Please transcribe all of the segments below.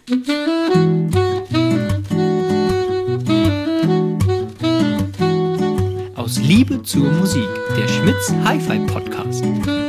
Aus Liebe zur Musik, der Schmitz Hi-Fi Podcast.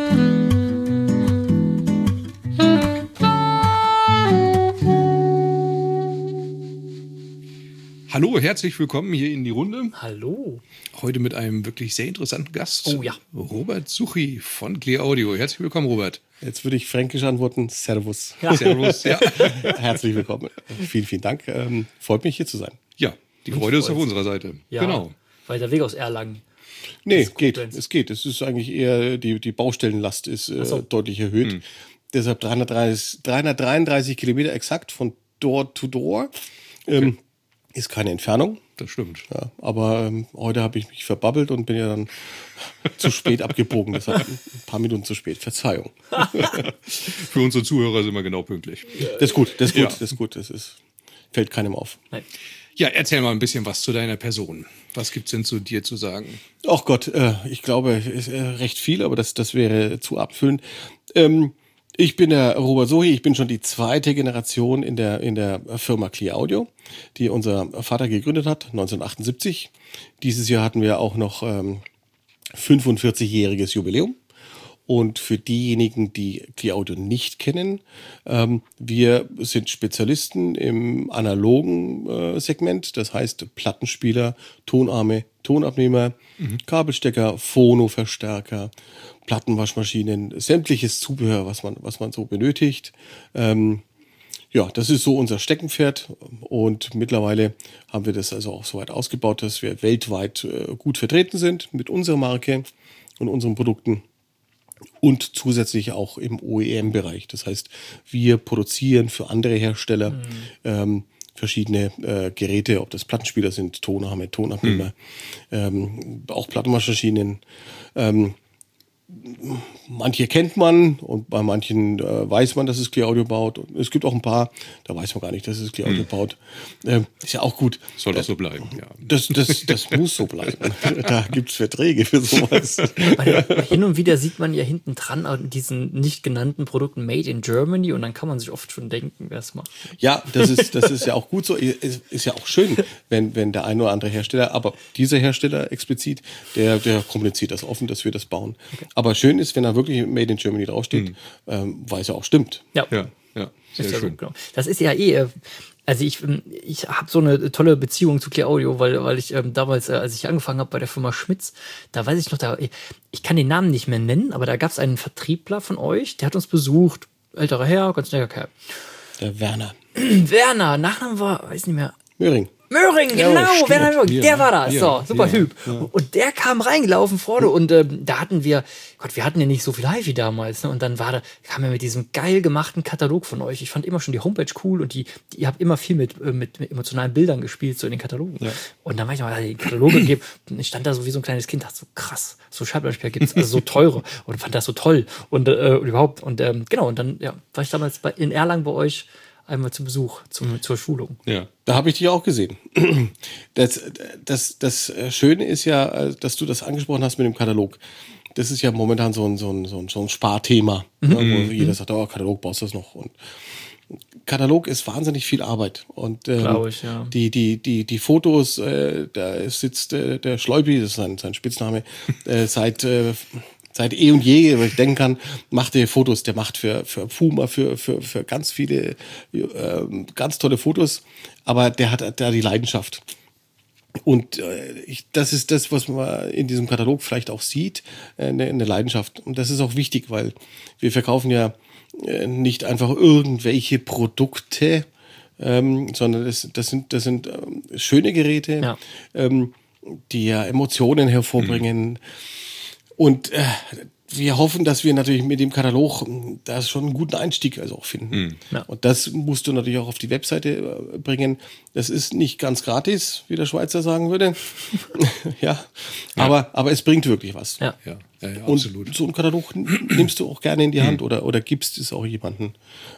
Hallo, herzlich willkommen hier in die Runde. Hallo. Heute mit einem wirklich sehr interessanten Gast. Oh ja. Robert Suchi von Clear Audio. Herzlich willkommen, Robert. Jetzt würde ich fränkisch antworten. Servus. Ja. Servus. Ja. Herzlich willkommen. Vielen, vielen Dank. Freut mich, hier zu sein. Ja, die Freude ist auf unserer Seite. Ja, Genau. weiter Weg aus Erlangen. Nee, ist geht. Koblenz. Es geht. Es ist eigentlich eher, die Baustellenlast ist so. deutlich erhöht. Deshalb 333 Kilometer exakt von Door to Door. Ist keine Entfernung. Das stimmt. Ja, aber heute habe ich mich verbabbelt und bin ja dann zu spät abgebogen. Deshalb ein paar Minuten zu spät. Verzeihung. Für unsere Zuhörer sind wir genau pünktlich. Das ist gut, das ist gut, Ja. das ist gut. Fällt keinem auf. Nein. Ja, erzähl mal ein bisschen was zu deiner Person. Was gibt's denn zu dir zu sagen? Ach Gott, ich glaube, es ist recht viel, aber das wäre zu abfüllend. Ich bin der Robert Suchi, ich bin schon die zweite Generation in der Firma Clear Audio, die unser Vater gegründet hat, 1978. Dieses Jahr hatten wir auch noch 45-jähriges Jubiläum. Und für diejenigen, die Clear Audio nicht kennen, wir sind Spezialisten im analogen Segment, das heißt Plattenspieler, Tonarme, Tonabnehmer, Kabelstecker, Phono-Verstärker, Plattenwaschmaschinen, sämtliches Zubehör, was man so benötigt. Ja, das ist so unser Steckenpferd und mittlerweile haben wir das also auch so weit ausgebaut, dass wir weltweit gut vertreten sind mit unserer Marke und unseren Produkten. Und zusätzlich auch im OEM-Bereich. Das heißt, wir produzieren für andere Hersteller verschiedene Geräte, ob das Plattenspieler sind, Tonarme, Tonabnehmer, auch Plattenwaschmaschinen. Manche kennt man und bei manchen weiß man, dass es Clear Audio baut. Und es gibt auch ein paar, da weiß man gar nicht, dass es Clear Audio baut. Ist ja auch gut. Soll das so bleiben, ja. Das muss so bleiben. Da gibt's Verträge für sowas. Hin und wieder sieht man ja hinten dran an diesen nicht genannten Produkten Made in Germany und dann kann man sich oft schon denken, wer es macht. Ja, das ist ja auch gut so. Ist ja auch schön, wenn der ein oder andere Hersteller, aber dieser Hersteller explizit, der kommuniziert das offen, dass wir das bauen. Okay. Aber schön ist, wenn da wirklich Made in Germany draufsteht, weil es ja auch stimmt. Ja, Ja, sehr ist ja schön. so, genau. Das ist ja also ich habe so eine tolle Beziehung zu Clear Audio, weil ich damals, als ich angefangen habe bei der Firma Schmitz, da weiß ich noch, ich kann den Namen nicht mehr nennen, aber da gab es einen Vertriebler von euch, der hat uns besucht, älterer Herr, ganz netter Kerl. Der Werner. Werner, Nachname war, weiß nicht mehr. Möhring. Möhring, Ja, genau, stimmt. Werner Möhring, der war das. Ja, So, super ja, Typ. ja. Und der kam reingelaufen vorne und da hatten wir hatten ja nicht so viel HiFi damals, ne? Und dann kam er mit diesem geil gemachten Katalog von euch. Ich fand immer schon die Homepage cool und ihr habt immer viel mit emotionalen Bildern gespielt, so in den Katalogen. Ja. Und dann war ich mal die Kataloge gegeben und ich stand da so wie so ein kleines Kind, dachte so krass, so Schallplattenspieler gibt's, also so teure und fand das so toll und überhaupt und genau, und dann war ich damals in Erlangen bei euch einmal zu Besuch, zur Schulung. Ja. Da habe ich dich auch gesehen. Das Schöne ist ja, dass du das angesprochen hast mit dem Katalog. Das ist ja momentan so ein Sparthema, ne, wo jeder sagt, oh, Katalog, brauchst du das noch? Und Katalog ist wahnsinnig viel Arbeit. Und Glaube ich, ja. die Fotos, da sitzt der Schleupi, das ist sein Spitzname, seit eh und je, weil ich denken kann, macht der Fotos, der macht für Puma, für ganz viele, ganz tolle Fotos, aber der hat da die Leidenschaft. Und das ist das, was man in diesem Katalog vielleicht auch sieht, eine Leidenschaft. Und das ist auch wichtig, weil wir verkaufen ja nicht einfach irgendwelche Produkte, sondern das sind schöne Geräte, ja. Die ja Emotionen hervorbringen. Und wir hoffen, dass wir natürlich mit dem Katalog da schon einen guten Einstieg also auch finden. Ja. Und das musst du natürlich auch auf die Webseite bringen. Das ist nicht ganz gratis, wie der Schweizer sagen würde. Ja. Aber es bringt wirklich was. Ja. Ja, absolut. Und so einen Katalog nimmst du auch gerne in die Hand oder gibst es auch jemandem.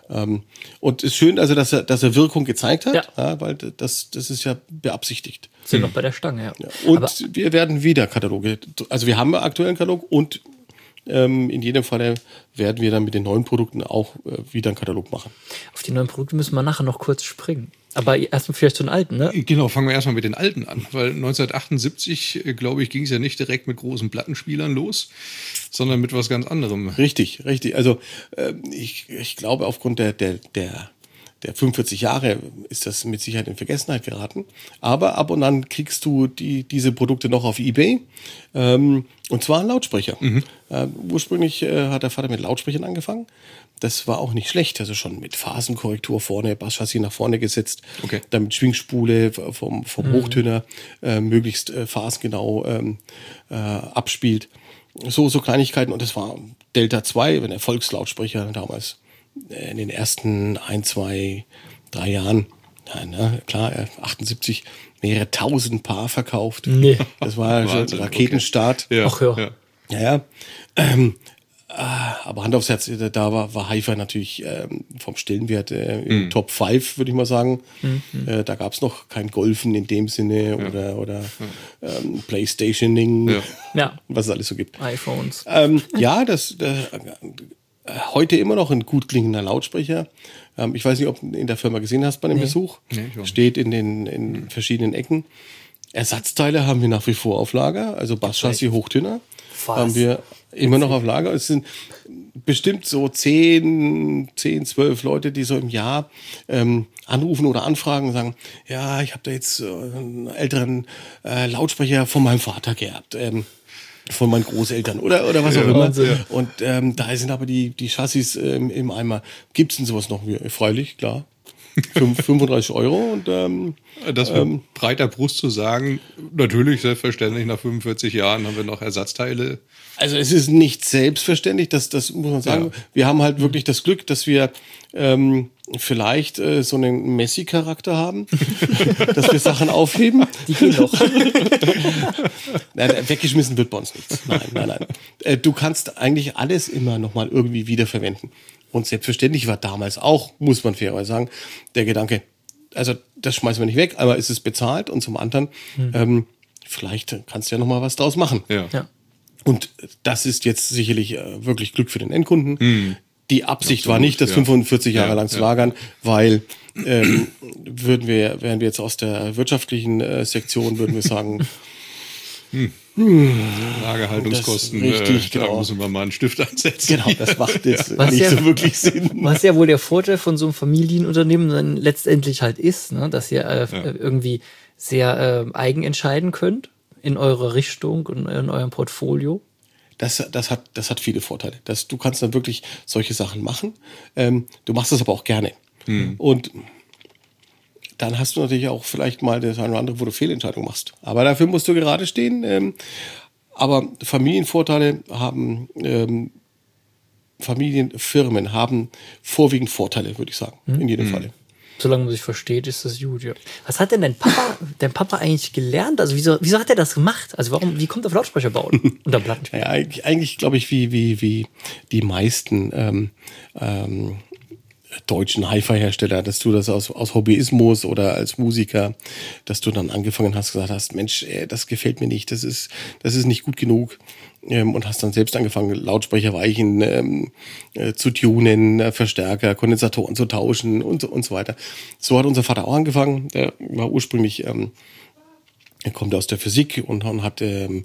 Und es ist schön, also dass er Wirkung gezeigt hat, ja, weil das ist ja beabsichtigt. Sind noch bei der Stange, ja. Und wir werden wieder Kataloge, also wir haben aktuell einen Katalog und In jedem Fall werden wir dann mit den neuen Produkten auch wieder einen Katalog machen. Auf die neuen Produkte müssen wir nachher noch kurz springen. Aber erstmal vielleicht zu den alten, ne? Genau, fangen wir erstmal mit den alten an, weil 1978, glaube ich, ging es ja nicht direkt mit großen Plattenspielern los, sondern mit was ganz anderem. Richtig. Also ich glaube, aufgrund der 45 Jahre ist das mit Sicherheit in Vergessenheit geraten. Aber ab und an kriegst du diese Produkte noch auf eBay. Und zwar ein Lautsprecher. Ursprünglich hat der Vater mit Lautsprechern angefangen. Das war auch nicht schlecht. Also schon mit Phasenkorrektur vorne, Basschassis nach vorne gesetzt. Okay. Dann mit Schwingspule vom Hochtöner möglichst phasengenau abspielt. So Kleinigkeiten. Und das war Delta 2, ein Erfolgslautsprecher damals. In den ersten 1, 2, 3 Jahren, klar, 78, mehrere 1000 Paar verkauft. Nee. Das war schon ein Raketenstart. Okay. Ach ja. Ja. Aber Hand aufs Herz, da war Hi-Fi natürlich vom Stellenwert im Top 5, würde ich mal sagen. Da gab es noch kein Golfen in dem Sinne oder Playstationing, was es alles so gibt. iPhones. Heute immer noch ein gut klingender Lautsprecher. Ich weiß nicht, ob du in der Firma gesehen hast bei dem Besuch. Nee, ich auch nicht. Steht in verschiedenen Ecken. Ersatzteile haben wir nach wie vor auf Lager. Also Basschassis, Hochtöner haben wir immer noch auf Lager. Es sind bestimmt so 10, 12 Leute, die so im Jahr anrufen oder anfragen und sagen, ja, ich habe da jetzt einen älteren Lautsprecher von meinem Vater geerbt. Von meinen Großeltern oder was auch immer. Wahnsinn. Und da sind aber die Chassis im Eimer. Gibt's denn sowas noch? Freilich, klar. 35 Euro und Das mit breiter Brust zu sagen, natürlich, selbstverständlich, nach 45 Jahren haben wir noch Ersatzteile. also es ist nicht selbstverständlich, das muss man sagen. Ja. Wir haben halt wirklich das Glück, dass wir vielleicht so einen Messi-Charakter haben, dass wir Sachen aufheben. Die gehen doch. Nein, weggeschmissen wird bei uns nichts. Nein. Du kannst eigentlich alles immer nochmal irgendwie wiederverwenden. Und selbstverständlich war damals auch, muss man fairerweise sagen, der Gedanke, also das schmeißen wir nicht weg, aber es ist bezahlt und zum anderen, vielleicht kannst du ja nochmal was draus machen. Ja. Und das ist jetzt sicherlich wirklich Glück für den Endkunden. Die Absicht Absolut, war nicht, das 45 Jahre lang zu lagern, weil wären wir jetzt aus der wirtschaftlichen Sektion, würden wir sagen, Lagerhaltungskosten, richtig, da genau. müssen wir mal einen Stift ansetzen. Genau, das macht jetzt Was nicht ja- so wirklich Sinn. Was ja wohl der Vorteil von so einem Familienunternehmen dann letztendlich halt ist, ne? Dass ihr irgendwie sehr eigen entscheiden könnt in eurer Richtung und in eurem Portfolio. Das hat viele Vorteile. Du kannst dann wirklich solche Sachen machen. Du machst das aber auch gerne. Und dann hast du natürlich auch vielleicht mal das eine oder andere, wo du Fehlentscheidungen machst. Aber dafür musst du gerade stehen. Aber Familienvorteile haben, Familienfirmen haben vorwiegend Vorteile, würde ich sagen, in jedem Falle. Solange man sich versteht, ist das gut, ja. Was hat denn dein Papa eigentlich gelernt? Also wieso hat er das gemacht? Also wie kommt er auf Lautsprecher bauen? Unter Plattenspiel? Ja, eigentlich glaube ich, wie die meisten deutschen Hi-Fi-Hersteller, dass du das aus Hobbyismus oder als Musiker, dass du dann angefangen hast, gesagt hast, Mensch, das gefällt mir nicht, das ist nicht gut genug, und hast dann selbst angefangen, Lautsprecherweichen zu tunen, Verstärker, Kondensatoren zu tauschen und so weiter. So hat unser Vater auch angefangen. Der war ursprünglich, er kommt aus der Physik und hat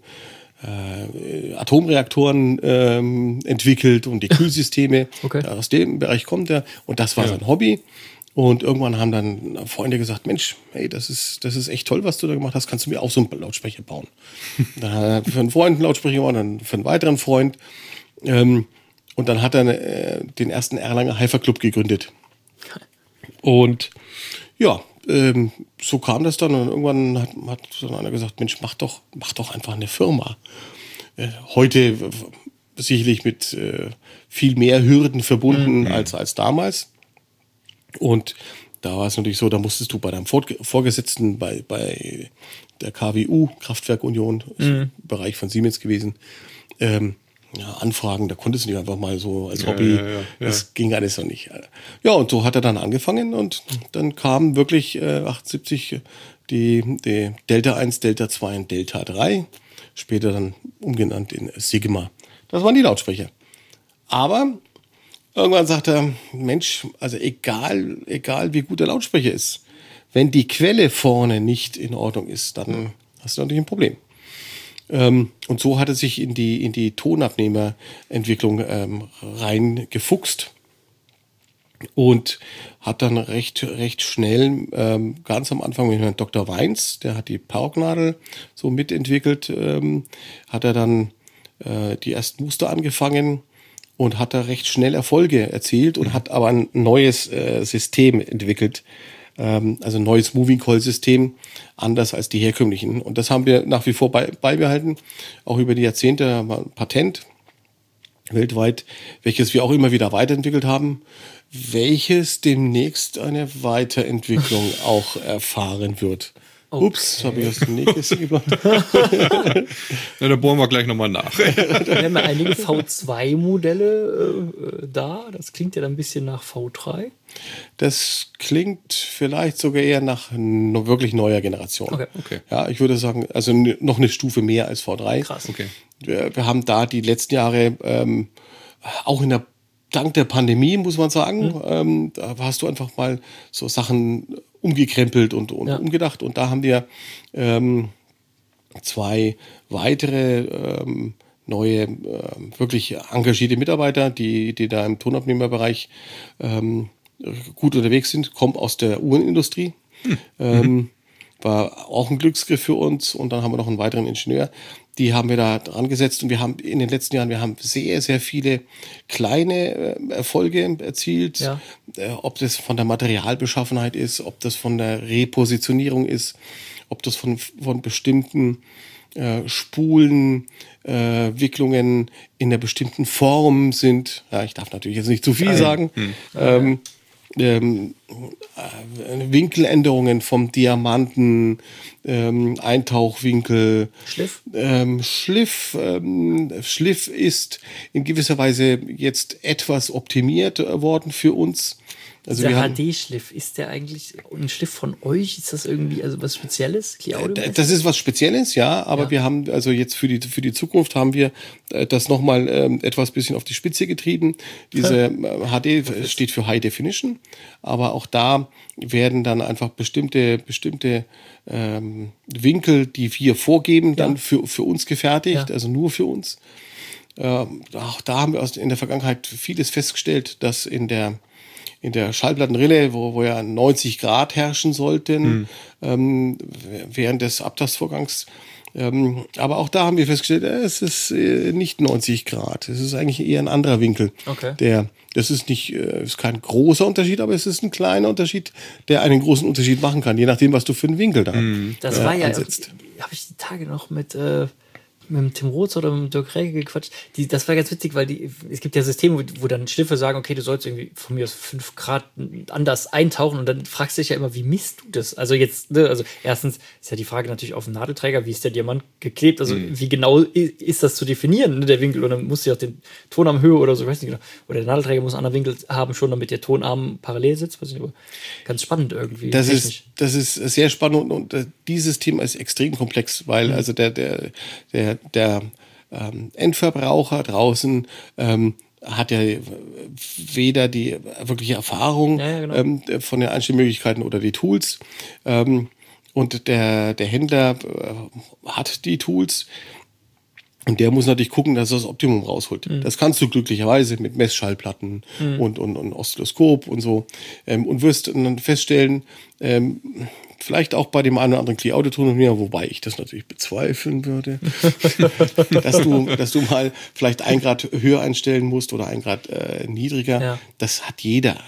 Atomreaktoren entwickelt und die Kühlsysteme. Okay. Aus dem Bereich kommt er und das war sein Hobby. Und irgendwann haben dann Freunde gesagt, Mensch, hey, das ist echt toll, was du da gemacht hast. Kannst du mir auch so einen Lautsprecher bauen? Dann hat er für einen Freund einen Lautsprecher gebaut, dann für einen weiteren Freund. Und dann hat er den ersten Erlanger Hi-Fi Club gegründet. Und ja, so kam das dann und irgendwann hat dann einer gesagt, Mensch, mach doch einfach eine Firma. Heute sicherlich mit viel mehr Hürden verbunden als damals. Und da war es natürlich so, da musstest du bei deinem Vorgesetzten bei der KWU, Kraftwerkunion, Bereich von Siemens gewesen, anfragen, da konntest du nicht einfach mal so als Hobby, das ging alles noch nicht. Ja, und so hat er dann angefangen und dann kamen wirklich 78 die Delta 1, Delta 2 und Delta 3, später dann umgenannt in Sigma. Das waren die Lautsprecher. Aber irgendwann sagt er, Mensch, also egal wie gut der Lautsprecher ist, wenn die Quelle vorne nicht in Ordnung ist, dann hast du natürlich ein Problem. Und so hat er sich in die Tonabnehmerentwicklung reingefuchst und hat dann recht schnell, ganz am Anfang mit Herrn Dr. Weins, der hat die Paugnadel so mitentwickelt, hat er dann die ersten Muster angefangen und hat da recht schnell Erfolge erzielt und hat aber ein neues System entwickelt, also ein neues Moving Coil System, anders als die herkömmlichen. Und das haben wir nach wie vor beibehalten, auch über die Jahrzehnte haben wir ein Patent weltweit, welches wir auch immer wieder weiterentwickelt haben, welches demnächst eine Weiterentwicklung auch erfahren wird. Okay. Ups, habe ich aus dem Nähkästchen gebracht. Ja, da bohren wir gleich nochmal nach. Wir haben ja einige V2-Modelle da. Das klingt ja dann ein bisschen nach V3. Das klingt vielleicht sogar eher nach wirklich neuer Generation. Okay. Ja, ich würde sagen, also noch eine Stufe mehr als V3. Krass. Okay. Wir haben da die letzten Jahre auch dank der Pandemie, muss man sagen, da hast du einfach mal so Sachen umgekrempelt und umgedacht. Und da haben wir 2 weitere neue, wirklich engagierte Mitarbeiter, die da im Tonabnehmerbereich gut unterwegs sind, kommen aus der Uhrenindustrie. War auch ein Glücksgriff für uns. Und dann haben wir noch einen weiteren Ingenieur. Die haben wir da dran gesetzt und wir haben in den letzten Jahren, sehr, sehr viele kleine Erfolge erzielt. Ja. Ob das von der Materialbeschaffenheit ist, ob das von der Repositionierung ist, ob das von bestimmten Spulen, Wicklungen in einer bestimmten Form sind. Ja, ich darf natürlich jetzt nicht zu viel sagen. Winkeländerungen vom Diamanten, Eintauchwinkel. Schliff? Schliff ist in gewisser Weise jetzt etwas optimiert worden für uns. Also der HD-Schliff, ist der eigentlich ein Schliff von euch? Ist das irgendwie was Spezielles? Das ist was Spezielles, ja, aber wir haben also jetzt für die Zukunft haben wir das nochmal etwas bisschen auf die Spitze getrieben. Diese HD steht für High Definition, aber auch da werden dann einfach bestimmte Winkel, die wir vorgeben, dann für uns gefertigt, also nur für uns. Auch da haben wir in der Vergangenheit vieles festgestellt, dass in der Schallplattenrille, wo ja 90 Grad herrschen sollten, während des Abtastvorgangs. Aber auch da haben wir festgestellt, es ist nicht 90 Grad. Es ist eigentlich eher ein anderer Winkel. Okay. Das ist ist kein großer Unterschied, aber es ist ein kleiner Unterschied, der einen großen Unterschied machen kann, je nachdem, was du für einen Winkel da das war ja, ansetzt. Habe ich die Tage noch mit dem Tim Roth oder mit dem Dirk Räge gequatscht. Das war ganz witzig, weil es gibt ja Systeme, wo dann Schliffe sagen, okay, du sollst irgendwie von mir aus 5 Grad anders eintauchen und dann fragst du dich ja immer, wie misst du das? Also jetzt, ne, also erstens ist ja die Frage natürlich auf dem Nadelträger, wie ist der Diamant geklebt? Also wie genau ist das zu definieren, ne, der Winkel? Und dann musst du ja auch den Tonarmhöhe oder so, ich weiß nicht genau. Oder der Nadelträger muss einen anderen Winkel haben, schon damit der Tonarm parallel sitzt. Weiß nicht, aber ganz spannend irgendwie. Das ist sehr spannend und dieses Thema ist extrem komplex, weil also der Endverbraucher draußen hat ja weder die wirkliche Erfahrung von den Einstellmöglichkeiten oder die Tools und der Händler hat die Tools. Und der muss natürlich gucken, dass er das Optimum rausholt. Das kannst du glücklicherweise mit Messschallplatten und Oszilloskop und so. Und wirst dann feststellen, vielleicht auch bei dem einen oder anderen Klee-Audio-Tonabnehmer, wobei ich das natürlich bezweifeln würde, dass du mal vielleicht 1 Grad höher einstellen musst oder 1 Grad niedriger. Ja. Das hat jeder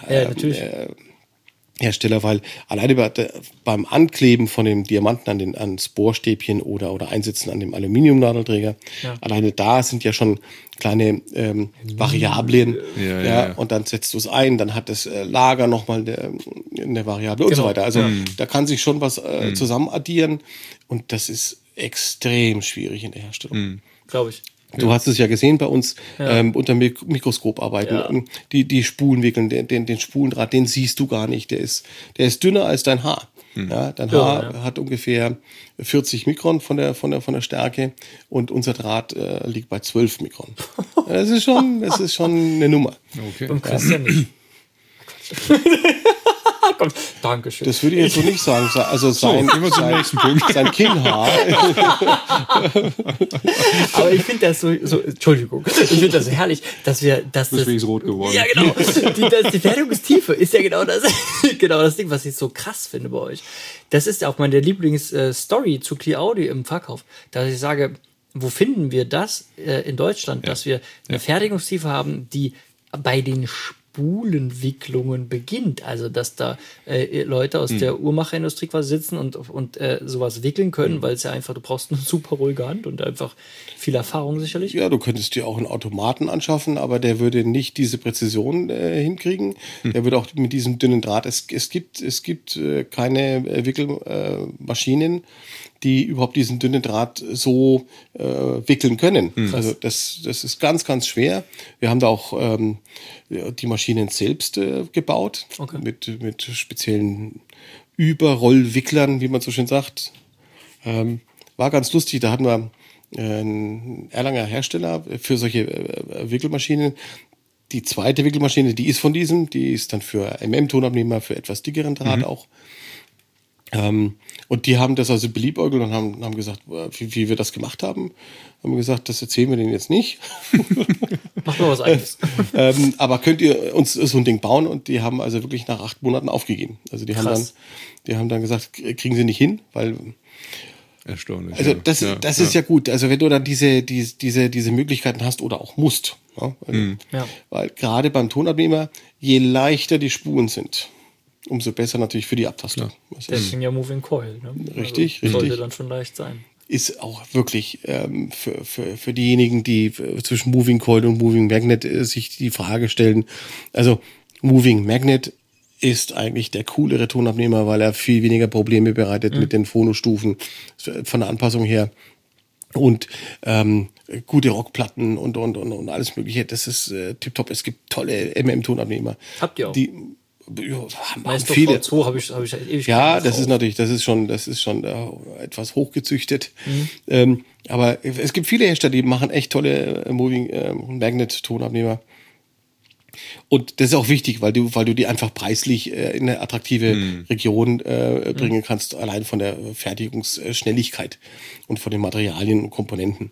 Hersteller, weil alleine beim Ankleben von dem Diamanten ans Bohrstäbchen oder Einsetzen an dem Aluminiumnadelträger, alleine da sind ja schon kleine Variablen. Und dann setzt du es ein, dann hat das Lager nochmal eine Variable und so weiter. Also da kann sich schon was zusammen addieren und das ist extrem schwierig in der Herstellung. Glaube ich. Du hast es ja gesehen bei uns unter Mikroskop arbeiten. Ja. Die Spulen wickeln, den Spulendraht, den siehst du gar nicht. Der ist dünner als dein Haar. Ja, dein Haar hat ungefähr 40 Mikron von der Stärke und unser Draht liegt bei 12 Mikron. Das ist schon eine Nummer. Okay. Und Christian nicht. Komm, Dankeschön. Das würde ich jetzt so nicht sagen. Also sein Kinnhaar. Aber ich finde das so, Entschuldigung, ich finde das so herrlich, dass das ist rot geworden. Ja, genau. Die Fertigungstiefe ist ja genau das Ding, was ich so krass finde bei euch. Das ist ja auch meine Lieblingsstory zu Clear Audio im Verkauf, dass ich sage, wo finden wir das in Deutschland, dass wir eine Fertigungstiefe haben, die bei den Spulenwicklungen beginnt. Also, dass da Leute aus der Uhrmacherindustrie quasi sitzen und sowas wickeln können, weil es ja einfach, du brauchst eine super ruhige Hand und einfach viel Erfahrung sicherlich. Ja, du könntest dir auch einen Automaten anschaffen, aber der würde nicht diese Präzision hinkriegen. Der würde auch mit diesem dünnen Draht, es gibt keine Wickelmaschinen, die überhaupt diesen dünnen Draht so wickeln können. Also das ist ganz, ganz schwer. Wir haben da auch die Maschinen selbst gebaut, mit speziellen Überrollwicklern, wie man so schön sagt. War ganz lustig, da hatten wir einen Erlanger Hersteller für solche Wickelmaschinen. Die zweite Wickelmaschine, die ist von diesem, die ist dann für MM-Tonabnehmer, für etwas dickeren Draht auch. Und die haben das also beliebäugelt und haben gesagt, wie wir das gemacht haben. Haben gesagt, das erzählen wir denen jetzt nicht. Mach mal was eigenes. Aber könnt ihr uns so ein Ding bauen? Und die haben also wirklich nach 8 Monaten aufgegeben. Also die haben dann gesagt, kriegen sie nicht hin, weil erstaunlich. Also das ist ja gut. Also wenn du dann diese Möglichkeiten hast oder auch musst. Ja? Weil gerade beim Tonabnehmer, je leichter die Spuren sind, umso besser natürlich für die Abtastung. Deswegen ja Moving Coil. Ne? Richtig. Sollte dann schon leicht sein. Ist auch wirklich für diejenigen, die zwischen Moving Coil und Moving Magnet sich die Frage stellen. Also Moving Magnet ist eigentlich der coolere Tonabnehmer, weil er viel weniger Probleme bereitet mit den Phonostufen von der Anpassung her. Und gute Rockplatten und alles Mögliche. Das ist tipptopp. Es gibt tolle MM-Tonabnehmer. Habt ihr auch? Die Meister viele. V2 habe ich ewig. Ja, das ist schon etwas hochgezüchtet. Aber es gibt viele Hersteller, die machen echt tolle Moving Magnet Tonabnehmer. Und das ist auch wichtig, weil du die einfach preislich in eine attraktive Region bringen kannst, allein von der Fertigungsschnelligkeit und von den Materialien und Komponenten.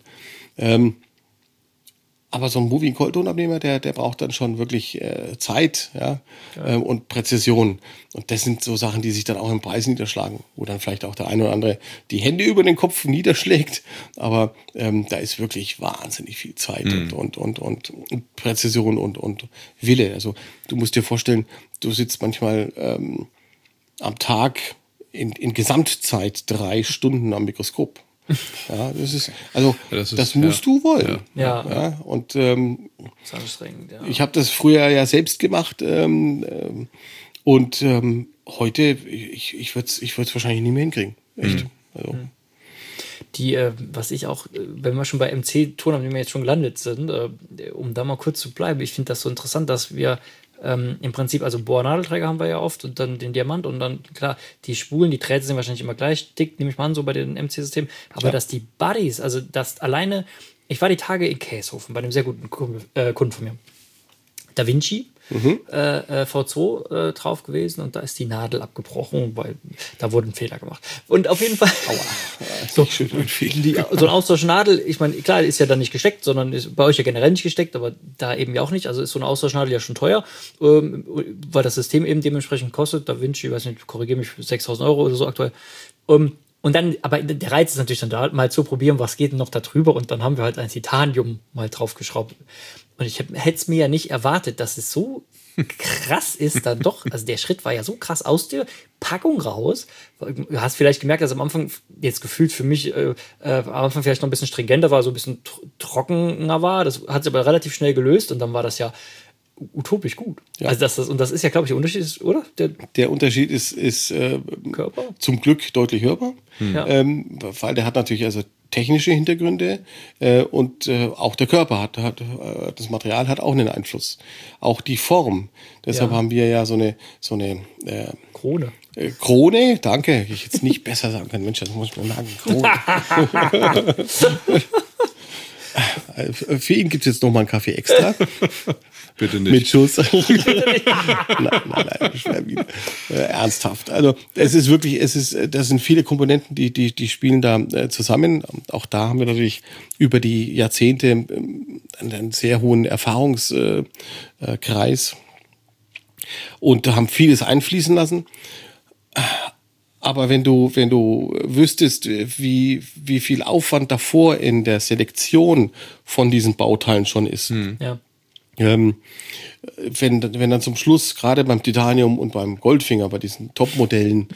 Aber so ein Moving Coil Tonabnehmer, der braucht dann schon wirklich Zeit, und Präzision. Und das sind so Sachen, die sich dann auch im Preis niederschlagen, wo dann vielleicht auch der eine oder andere die Hände über den Kopf niederschlägt. Aber da ist wirklich wahnsinnig viel Zeit und Präzision und Wille. Also du musst dir vorstellen, du sitzt manchmal am Tag in Gesamtzeit 3 Stunden am Mikroskop. Ja, das musst du wollen. Ja. Und das ist anstrengend, ja. ich habe das früher ja selbst gemacht und heute, ich würde es wahrscheinlich nie mehr hinkriegen. Echt. Also. Was ich auch, wenn wir schon bei MC-Tonabnehmer jetzt schon gelandet sind, um da mal kurz zu bleiben, ich finde das so interessant, dass wir im Prinzip, also Bohrnadelträger haben wir ja oft und dann den Diamant und dann, klar, die Spulen, die Drähte sind wahrscheinlich immer gleich dick, nehme ich mal an, so bei den MC-Systemen, aber dass die Buddies, also das alleine, ich war die Tage in Käshofen bei einem sehr guten Kunden von mir, Da Vinci, V2 drauf gewesen und da ist die Nadel abgebrochen, weil da wurde ein Fehler gemacht. Und auf jeden Fall so ein Austauschnadel, ich meine, klar, ist ja dann nicht gesteckt, sondern ist bei euch ja generell nicht gesteckt, aber da eben ja auch nicht. Also ist so eine Austauschnadel ja schon teuer, weil das System eben dementsprechend kostet. Da Vinci, ich weiß nicht, korrigiere mich, 6.000 € oder so aktuell. Und dann, aber der Reiz ist natürlich dann da, mal zu probieren, was geht denn noch da drüber. Und dann haben wir halt ein Titanium mal draufgeschraubt. Und ich hätte es mir ja nicht erwartet, dass es so krass ist dann doch. Also der Schritt war ja so krass aus der Packung raus. Du hast vielleicht gemerkt, dass am Anfang jetzt gefühlt für mich am Anfang vielleicht noch ein bisschen stringenter war, so ein bisschen trockener war. Das hat sich aber relativ schnell gelöst und dann war das ja utopisch gut. Ja. Also das ist ja, glaube ich, der Unterschied, oder? Der Unterschied ist zum Glück deutlich hörbar, weil der hat natürlich also technische Hintergründe und auch der Körper hat das Material hat auch einen Einfluss. Auch die Form. Deshalb haben wir ja so eine Krone. Krone, danke. Hätte ich jetzt nicht besser sagen können. Mensch, das muss ich mir merken. Krone. Für ihn gibt es jetzt nochmal einen Kaffee extra. Bitte nicht. Mit Schuss. nein, schwer ernsthaft. Also es ist wirklich, das sind viele Komponenten, die spielen da zusammen. Auch da haben wir natürlich über die Jahrzehnte einen sehr hohen Erfahrungskreis und haben vieles einfließen lassen. Aber wenn du wüsstest, wie viel Aufwand davor in der Selektion von diesen Bauteilen schon ist, Ja. wenn dann zum Schluss, gerade beim Titanium und beim Goldfinger, bei diesen Top-Modellen,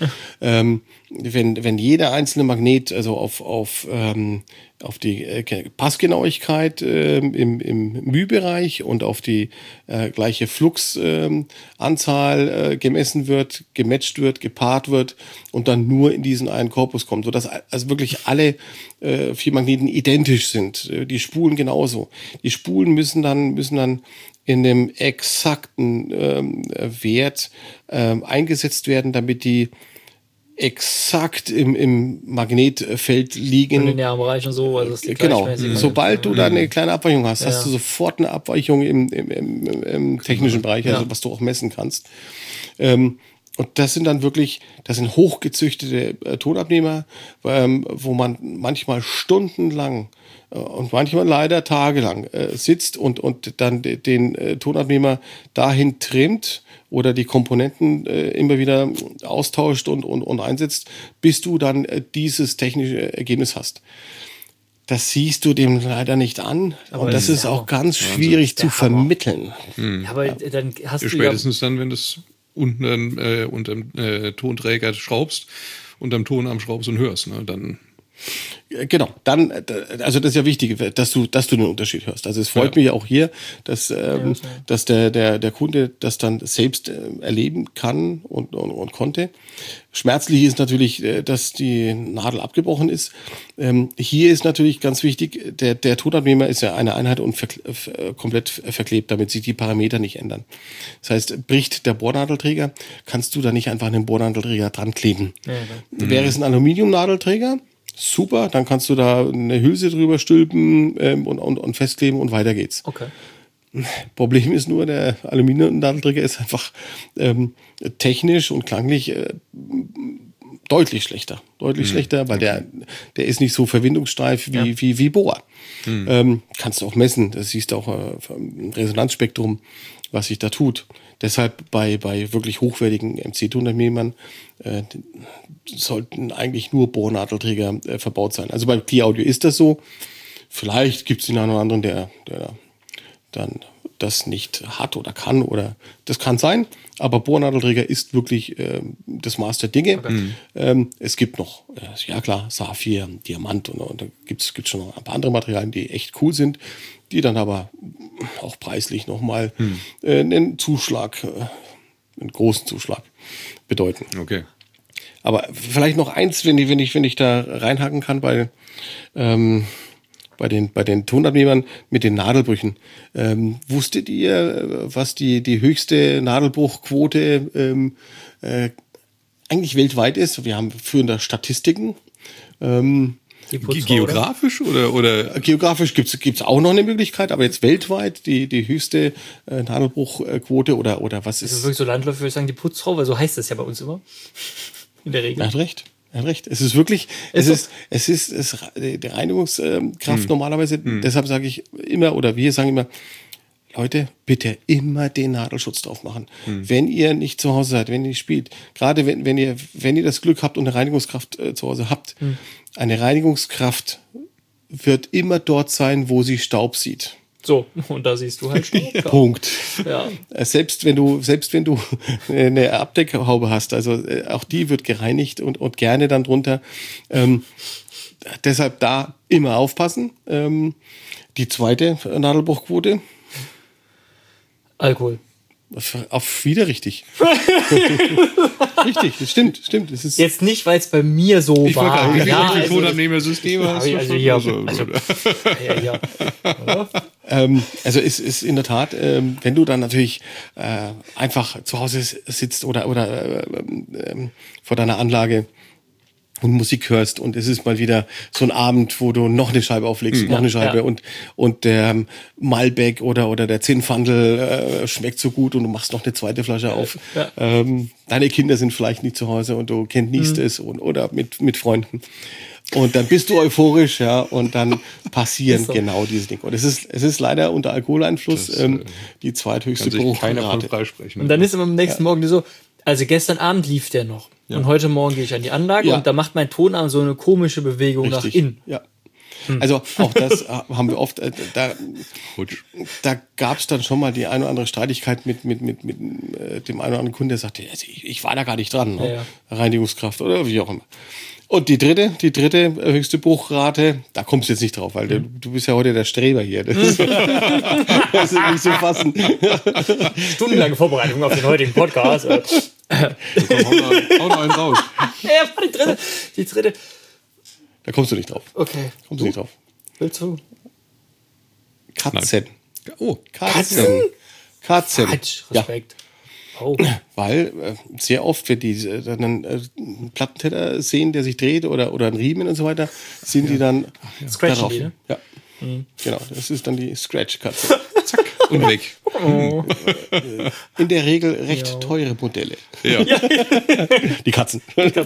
wenn jeder einzelne Magnet, also auf die Passgenauigkeit im μ-Bereich und auf die gleiche Fluxanzahl gemessen wird, gematcht wird, gepaart wird und dann nur in diesen einen Korpus kommt, sodass also wirklich alle 4 Magneten identisch sind. Die Spulen genauso. Die Spulen müssen dann in dem exakten Wert eingesetzt werden, damit die exakt im Magnetfeld liegen. In den Bereich und so, also das ist Genau. gleichmäßig. Sobald du da eine kleine Abweichung hast, Ja. hast du sofort eine Abweichung im technischen Bereich, also Ja. was du auch messen kannst. Und das sind dann wirklich, das sind hochgezüchtete Tonabnehmer, wo man manchmal stundenlang und manchmal leider tagelang sitzt und dann den Tonabnehmer dahin trimmt oder die Komponenten immer wieder austauscht und einsetzt, bis du dann dieses technische Ergebnis hast. Das siehst du dem leider nicht an. Aber Und das das ist ist auch ganz schwierig zu der Hammer. vermitteln. Ja, aber dann hast Ja, du spätestens dann, wenn du es unterm Tonträger schraubst und am Tonarm schraubst und hörst, ne, dann. Genau, dann, also das ist ja wichtig, dass du den Unterschied hörst. Also es freut mich auch hier, dass der Kunde das dann selbst erleben kann und konnte. Schmerzlich ist natürlich, dass die Nadel abgebrochen ist. Hier ist natürlich ganz wichtig, der Tonabnehmer ist ja eine Einheit und komplett verklebt, damit sich die Parameter nicht ändern. Das heißt, bricht der Bohrnadelträger, kannst du da nicht einfach einen Bohrnadelträger dran kleben. Ja. Wäre es ein Aluminiumnadelträger, super, dann kannst du da eine Hülse drüber stülpen und festkleben und weiter geht's. Okay. Problem ist nur, der Aluminiumnadelträger ist einfach technisch und klanglich deutlich schlechter. Deutlich schlechter, weil der ist nicht so verwindungssteif wie Bohr. Kannst du auch messen, das siehst du auch im Resonanzspektrum, was sich da tut. Deshalb bei wirklich hochwertigen MC-Tonabnehmern sollten eigentlich nur Bohrnadelträger verbaut sein. Also bei Clear Audio ist das so. Vielleicht gibt es den einen oder anderen, der dann das nicht hat oder kann, oder das kann sein, aber Bohrnadelträger ist wirklich das Maß der Dinge. Okay. Es gibt noch, ja klar, Saphir, Diamant und da gibt's schon noch ein paar andere Materialien, die echt cool sind, die dann aber auch preislich nochmal einen Zuschlag, einen großen Zuschlag bedeuten. Okay. Aber vielleicht noch eins, wenn ich da reinhaken kann bei den Tonabnehmern mit den Nadelbrüchen. Wusstet ihr, was die höchste Nadelbruchquote eigentlich weltweit ist? Wir haben führende Statistiken. Geografisch oder? Geografisch gibt's auch noch eine Möglichkeit, aber jetzt weltweit die höchste Nadelbruchquote oder was ist? Also wirklich so landläufig würde ich sagen, die Putzfrau, weil so heißt das ja bei uns immer. In der Regel. Er hat recht. Es ist wirklich, es ist die Reinigungskraft normalerweise, deshalb sage ich immer, oder wir sagen immer, Leute, bitte immer den Nadelschutz drauf machen. Wenn ihr nicht zu Hause seid, wenn ihr nicht spielt, gerade wenn ihr das Glück habt und eine Reinigungskraft zu Hause habt, eine Reinigungskraft wird immer dort sein, wo sie Staub sieht. So, und da siehst du halt Staub. Punkt. Ja. Selbst wenn du eine Abdeckhaube hast, also auch die wird gereinigt und gerne dann drunter. Deshalb da immer aufpassen. Die zweite Nadelbruchquote. Alkohol. Auf wieder richtig. Richtig, das stimmt. Das ist Jetzt nicht, weil es bei mir so Ich war. wollte Ja, gerade also, Tonabnehmersystem hast. ja, Also es ist in der Tat, wenn du dann natürlich einfach zu Hause sitzt oder vor deiner Anlage und Musik hörst und es ist mal wieder so ein Abend, wo du noch eine Scheibe auflegst, noch eine Scheibe und der Malbec oder der Zinnfandel schmeckt so gut und du machst noch eine zweite Flasche auf. Ja. Deine Kinder sind vielleicht nicht zu Hause und du genießt es oder mit Freunden. Und dann bist du euphorisch, ja, und dann passieren so. genau diese Dinge. Und es ist leider unter Alkoholeinfluss die zweithöchste Kann sich keiner von Bruchrate. freisprechen. Und dann ist immer am nächsten Morgen so, also gestern Abend lief der noch. Und heute Morgen gehe ich an die Anlage Ja. und da macht mein Tonarm so eine komische Bewegung nach innen. Ja. Also auch das haben wir oft, Rutsch. da gab es dann schon mal die eine oder andere Streitigkeit mit dem einen oder anderen Kunden, der sagte, also ich war da gar nicht dran, ne? Reinigungskraft oder wie auch immer. Und die dritte höchste Bruchrate, da kommst du jetzt nicht drauf, weil du bist ja heute der Streber hier. Das ist nicht zu fassen. Stundenlange Vorbereitung auf den heutigen Podcast. Hau da einen raus. Ja, war die dritte. Die dritte. Da kommst du nicht drauf. Okay. Kommst du nicht drauf. Willst du? Katzen. Oh, Katzen. Quatsch, Ja, Respekt. Oh. weil sehr oft, wenn die dann einen Plattenteller sehen, der sich dreht oder einen Riemen und so weiter, sind die dann Scratchen darauf. die, ne? Ja. Genau, das ist dann die Scratch-Katze. und weg. Oh. In der Regel recht teure Modelle. Ja. Die Katzen.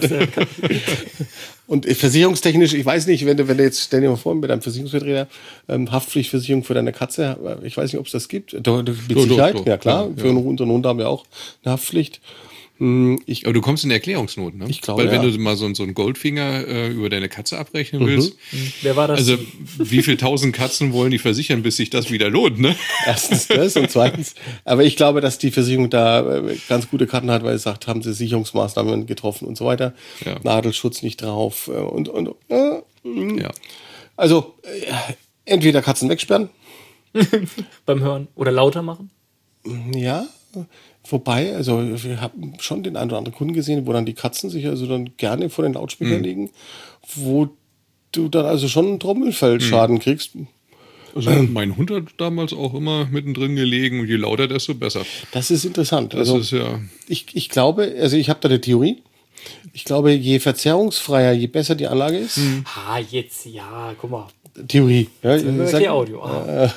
Und versicherungstechnisch, ich weiß nicht, wenn du jetzt, stell dir mal vor, mit einem Versicherungsvertreter, Haftpflichtversicherung für deine Katze, ich weiß nicht, ob es das gibt. Doch, mit Sicherheit, doch. ja klar. Ja, Für unseren Hund haben wir auch eine Haftpflicht. Aber du kommst in Erklärungsnot, ne? Ich glaube, Weil wenn ja. du mal so einen Goldfinger über deine Katze abrechnen willst, Wer war das? also wie viel 1000 Katzen wollen die versichern, bis sich das wieder lohnt, ne? Erstens das und zweitens, aber ich glaube, dass die Versicherung da ganz gute Karten hat, weil sie sagt, haben sie Sicherungsmaßnahmen getroffen und so weiter. Ja. Nadelschutz nicht drauf Ja. Also entweder Katzen wegsperren, Beim Hören. Oder lauter machen? ja, wobei, also wir haben schon den einen oder anderen Kunden gesehen, wo dann die Katzen sich also dann gerne vor den Lautsprecher legen, wo du dann also schon einen Trommelfellschaden kriegst. Also mein Hund hat damals auch immer mittendrin gelegen und je lauter, desto besser. Das ist interessant. Das Also ist ja. ich glaube, also ich habe da eine Theorie. Ich glaube, je verzerrungsfreier, je besser die Anlage ist. Ah, jetzt, ja, guck mal. Theorie. Ja, Okay, Audio. Ah.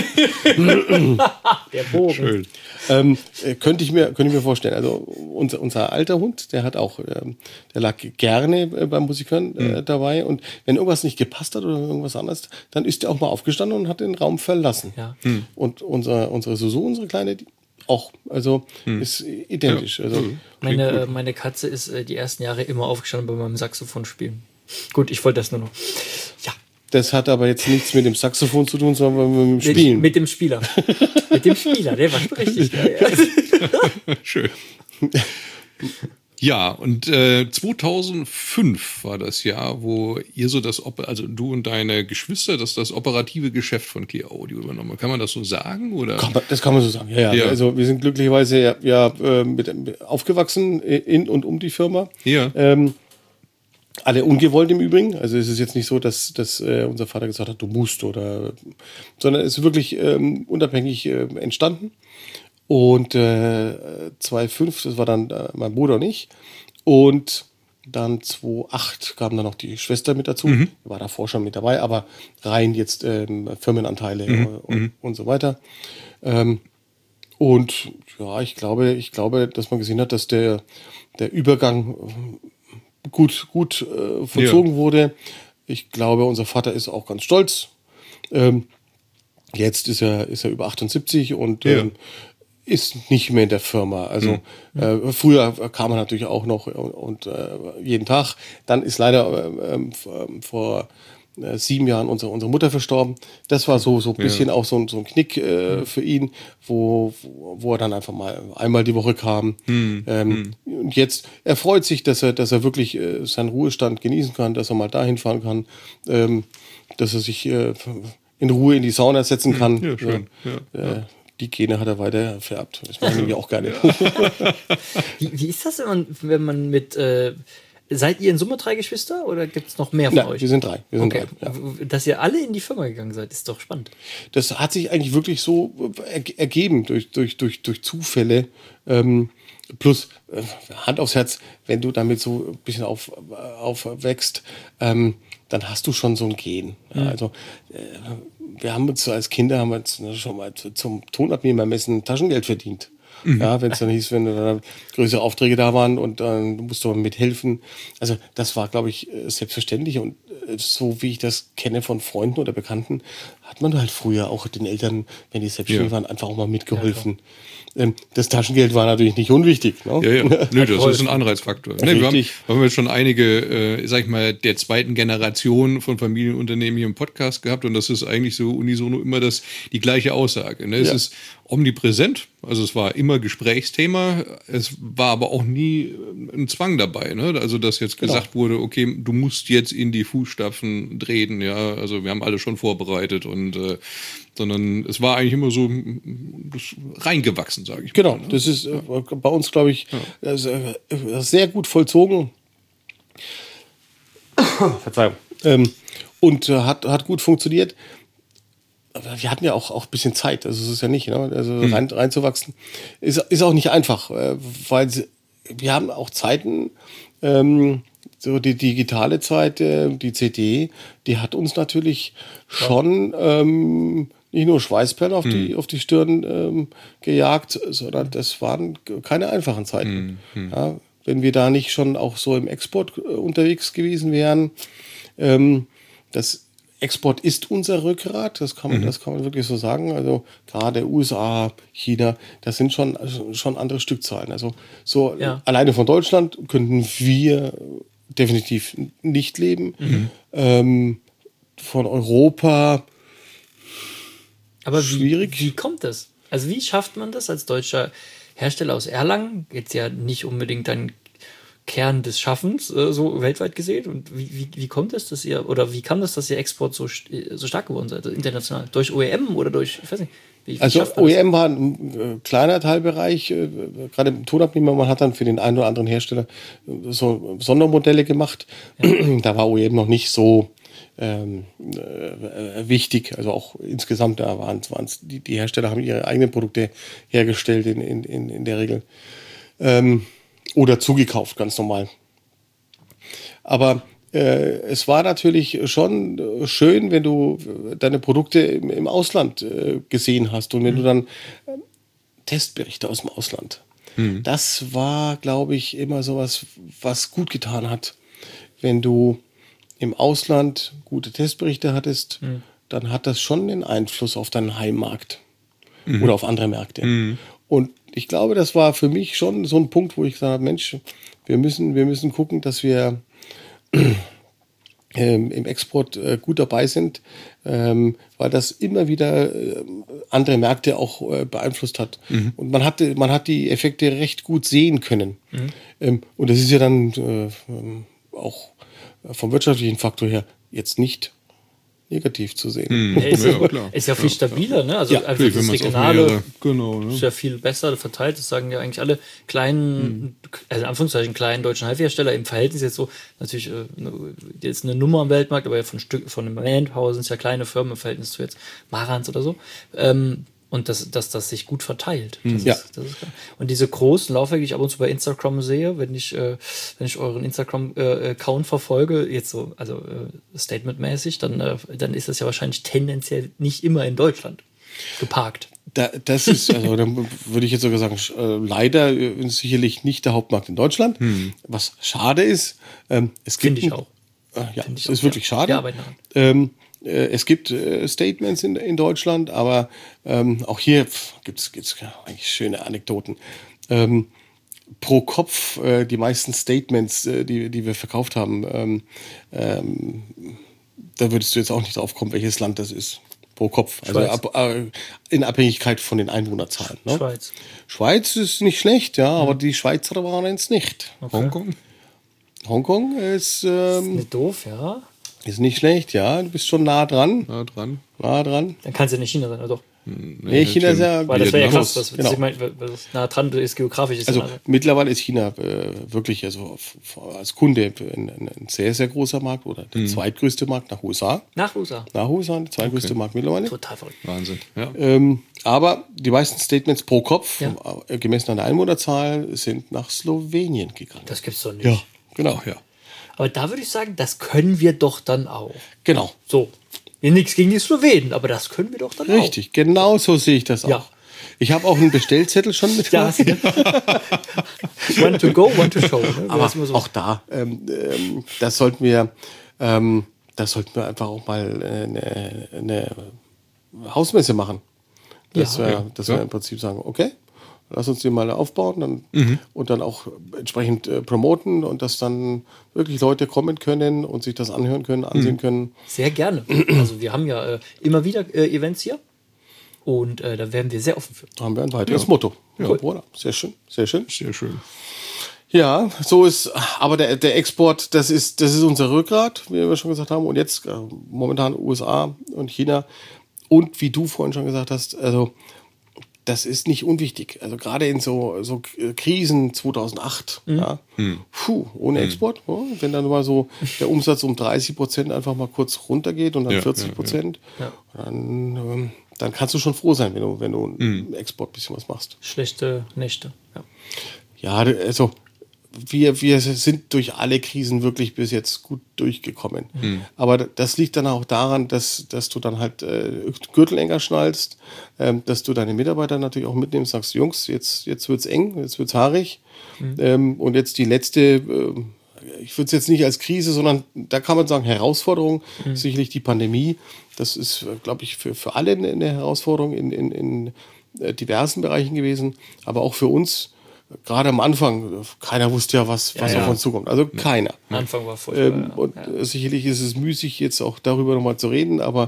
Der Bogen. Schön. könnte ich mir vorstellen. Also unser alter Hund, der hat auch, der lag gerne beim Musikhören dabei. Und wenn irgendwas nicht gepasst hat oder irgendwas anderes, dann ist der auch mal aufgestanden und hat den Raum verlassen. Ja. Und unsere Susu, unsere Kleine, die auch, also ist identisch. Ja. Also Meine Katze ist die ersten Jahre immer aufgestanden bei meinem Saxophonspielen. Gut, ich wollte das nur noch. Ja. das hat aber jetzt nichts mit dem Saxophon zu tun, sondern mit dem Spielen. Mit dem Spieler. Mit dem Spieler, der war schon richtig geil. Ja. Schön. Ja, und 2005 war das Jahr, wo ihr so also du und deine Geschwister, das operative Geschäft von Clear Audio übernommen haben. Kann man das so sagen? Oder? Das kann man so sagen, ja. Also wir sind glücklicherweise aufgewachsen in und um die Firma. Ja. Alle ungewollt im Übrigen. Also es ist jetzt nicht so, dass unser Vater gesagt hat, du musst sondern es ist wirklich unabhängig entstanden. Und 2005, das war dann mein Bruder und ich. Und dann 2008 kam dann noch die Schwester mit dazu. War davor schon mit dabei, aber rein jetzt Firmenanteile und so weiter. Und ja, ich glaube, dass man gesehen hat, dass der Übergang gut vollzogen wurde. Ich glaube, unser Vater ist auch ganz stolz. Jetzt ist er über 78 und ist nicht mehr in der Firma. Also früher kam er natürlich auch noch und jeden Tag. Dann ist leider vor 7 Jahren unsere Mutter verstorben. Das war so ein bisschen auch so ein Knick für ihn, wo er dann einfach mal einmal die Woche kam. Und jetzt, er freut sich, dass er wirklich seinen Ruhestand genießen kann, dass er mal dahin fahren kann, dass er sich in Ruhe in die Sauna setzen kann. Ja, schön. Ja. Die Gene hat er weiter vererbt. Das machen wir auch gerne. Wie ist das, wenn man mit seid ihr in Summe 3 Geschwister oder gibt es noch mehr von Ja, euch? wir sind 3. Wir sind Okay. 3, ja. Dass ihr alle in die Firma gegangen seid, ist doch spannend. Das hat sich eigentlich wirklich so ergeben durch Zufälle. Plus, Hand aufs Herz, wenn du damit so ein bisschen aufwächst, dann hast du schon so ein Gen. Ja, also wir haben uns als Kinder schon mal zum Tonabnehmermessen Taschengeld verdient. Ja, wenn es dann hieß, wenn da größere Aufträge da waren und dann musst du mithelfen. Also das war, glaube ich, selbstverständlich. Und so wie ich das kenne von Freunden oder Bekannten, hat man halt früher auch den Eltern, wenn die selbstständig waren, einfach auch mal mitgeholfen. Das Taschengeld war natürlich nicht unwichtig. Ne? Ja. Nö, das ist ein Anreizfaktor. Ne, wir haben jetzt schon einige, sag ich mal, der zweiten Generation von Familienunternehmen hier im Podcast gehabt und das ist eigentlich so unisono immer die gleiche Aussage. Ne? Es ist omnipräsent, also es war immer Gesprächsthema, es war aber auch nie ein Zwang dabei. Ne? Also dass jetzt gesagt wurde, okay, du musst jetzt in die Fußstapfen treten, ja, also wir haben alle schon vorbereitet und sondern es war eigentlich immer so reingewachsen, sage ich mal. Genau, das ist bei uns, glaube ich, sehr gut vollzogen. Verzeihung. Und hat gut funktioniert. Aber wir hatten ja auch ein bisschen Zeit, also es ist ja nicht, ne? Also reinzuwachsen ist auch nicht einfach, weil wir haben auch Zeiten, so die digitale Zeit, die CD, die hat uns natürlich schon nicht nur Schweißperlen auf die Stirn gejagt, sondern das waren keine einfachen Zeiten. Ja, wenn wir da nicht schon auch so im Export unterwegs gewesen wären, das Export ist unser Rückgrat, das kann man wirklich so sagen. Also gerade USA, China, das sind schon andere Stückzahlen. Also so alleine von Deutschland könnten wir definitiv nicht leben. Von Europa aber schwierig. Wie kommt das? Also wie schafft man das als deutscher Hersteller aus Erlangen? Jetzt ja nicht unbedingt ein Kern des Schaffens, so weltweit gesehen. Und wie kommt es, dass ihr, oder wie kam das, dass ihr Export so stark geworden seid, also international? Durch OEM oder durch, ich weiß nicht. Wie also OEM war ein kleiner Teilbereich, gerade im Tonabnehmer, man hat dann für den einen oder anderen Hersteller so Sondermodelle gemacht. Ja. Da war OEM noch nicht so wichtig, also auch insgesamt, da waren es die Hersteller haben ihre eigenen Produkte hergestellt in der Regel. Oder zugekauft, ganz normal. Aber es war natürlich schon schön, wenn du deine Produkte im Ausland gesehen hast und wenn du dann Testberichte aus dem Ausland. Das war, glaube ich, immer sowas, was gut getan hat. Wenn du im Ausland gute Testberichte hattest, dann hat das schon den Einfluss auf deinen Heimmarkt oder auf andere Märkte. Und ich glaube, das war für mich schon so ein Punkt, wo ich gesagt habe, Mensch, wir müssen gucken, dass wir im Export gut dabei sind, weil das immer wieder andere Märkte auch beeinflusst hat. Und man hat die Effekte recht gut sehen können. Und das ist ja dann auch vom wirtschaftlichen Faktor her jetzt nicht negativ zu sehen. Ist ja viel stabiler, ne? Also einfach das Regionale ist ja viel besser verteilt. Das sagen ja eigentlich alle kleinen, also in Anführungszeichen kleinen deutschen Halbhersteller im Verhältnis jetzt so, natürlich jetzt eine Nummer am Weltmarkt, aber ja von einem Manpower sind es ja kleine Firmen im Verhältnis zu jetzt Marantz oder so. Und dass das sich gut verteilt. Das ist klar. Und diese großen Laufwerke, die ich ab und zu bei Instagram sehe, wenn ich euren Instagram-Account verfolge, jetzt so, also statementmäßig, dann ist das ja wahrscheinlich tendenziell nicht immer in Deutschland geparkt. Das ist, also dann würde ich jetzt sogar sagen, leider sicherlich nicht der Hauptmarkt in Deutschland, was schade ist. Finde ich auch. Es ist wirklich schade. Es gibt Statements in Deutschland, aber auch hier gibt's eigentlich schöne Anekdoten. Pro Kopf die meisten Statements, die wir verkauft haben, da würdest du jetzt auch nicht drauf kommen, welches Land das ist. Pro Kopf. Also in Abhängigkeit von den Einwohnerzahlen. Ne? Schweiz ist nicht schlecht, ja, aber die Schweizer waren es nicht. Okay. Hongkong ist nicht doof, ja. Ist nicht schlecht, ja. Du bist schon nah dran. Nah dran. Nah dran. Dann kann es ja nicht China sein, oder doch? Nee, China ist ja... Weil das wäre ja Vietnam. krass, Genau. ich meine, was nah dran ist, geografisch ist. Also ja mittlerweile ist China wirklich also als Kunde ein sehr, sehr großer Markt oder der zweitgrößte Markt nach USA. nach USA. Nach USA, der zweitgrößte Markt mittlerweile. Total verrückt. Wahnsinn. Ja. Aber die meisten Statements pro Kopf, Ja. gemessen an der Einwohnerzahl, sind nach Slowenien gegangen. Das gibt's doch nicht. Ja, genau. Ja. Aber da würde ich sagen, das können wir doch dann auch. Genau. So. Nichts gegen die Slowenen, aber das können wir doch dann Richtig, genau so sehe ich das auch. Ja. Ich habe auch einen Bestellzettel schon mit. auch. Ja, one to go, one to show. Ne? Aber Das ist immer so. auch da, das sollten wir einfach auch mal eine Hausmesse machen. Dass wir im Prinzip sagen, okay, lass uns die mal aufbauen und dann auch entsprechend promoten und dass dann wirklich Leute kommen können und sich das anhören können, ansehen können. Sehr gerne. Also wir haben ja immer wieder Events hier und da werden wir sehr offen für. Da haben wir ein weiteres Motto. Ja, cool. Sehr schön, sehr schön. Sehr schön. Ja, so ist, aber der Export, das ist unser Rückgrat, wie wir schon gesagt haben. Und jetzt momentan USA und China. Und wie du vorhin schon gesagt hast, also das ist nicht unwichtig. Also gerade in so Krisen 2008, ohne Export, wenn dann mal so der Umsatz um 30% einfach mal kurz runtergeht und dann 40%, dann kannst du schon froh sein, wenn du im Export ein bisschen was machst. Schlechte Nächte. Ja, also wir sind durch alle Krisen wirklich bis jetzt gut durchgekommen. Aber das liegt dann auch daran, dass du dann halt Gürtel enger schnallst, dass du deine Mitarbeiter natürlich auch mitnimmst, sagst, Jungs, jetzt wird's eng, jetzt wird's haarig. Und jetzt die letzte, ich würde es jetzt nicht als Krise, sondern da kann man sagen Herausforderung, sicherlich die Pandemie. Das ist, glaube ich, für alle eine Herausforderung in diversen Bereichen gewesen, aber auch für uns. Gerade am Anfang, keiner wusste ja, was auf uns zukommt. Also keiner. Am Anfang war furchtbar. Und sicherlich ist es müßig, jetzt auch darüber nochmal zu reden, aber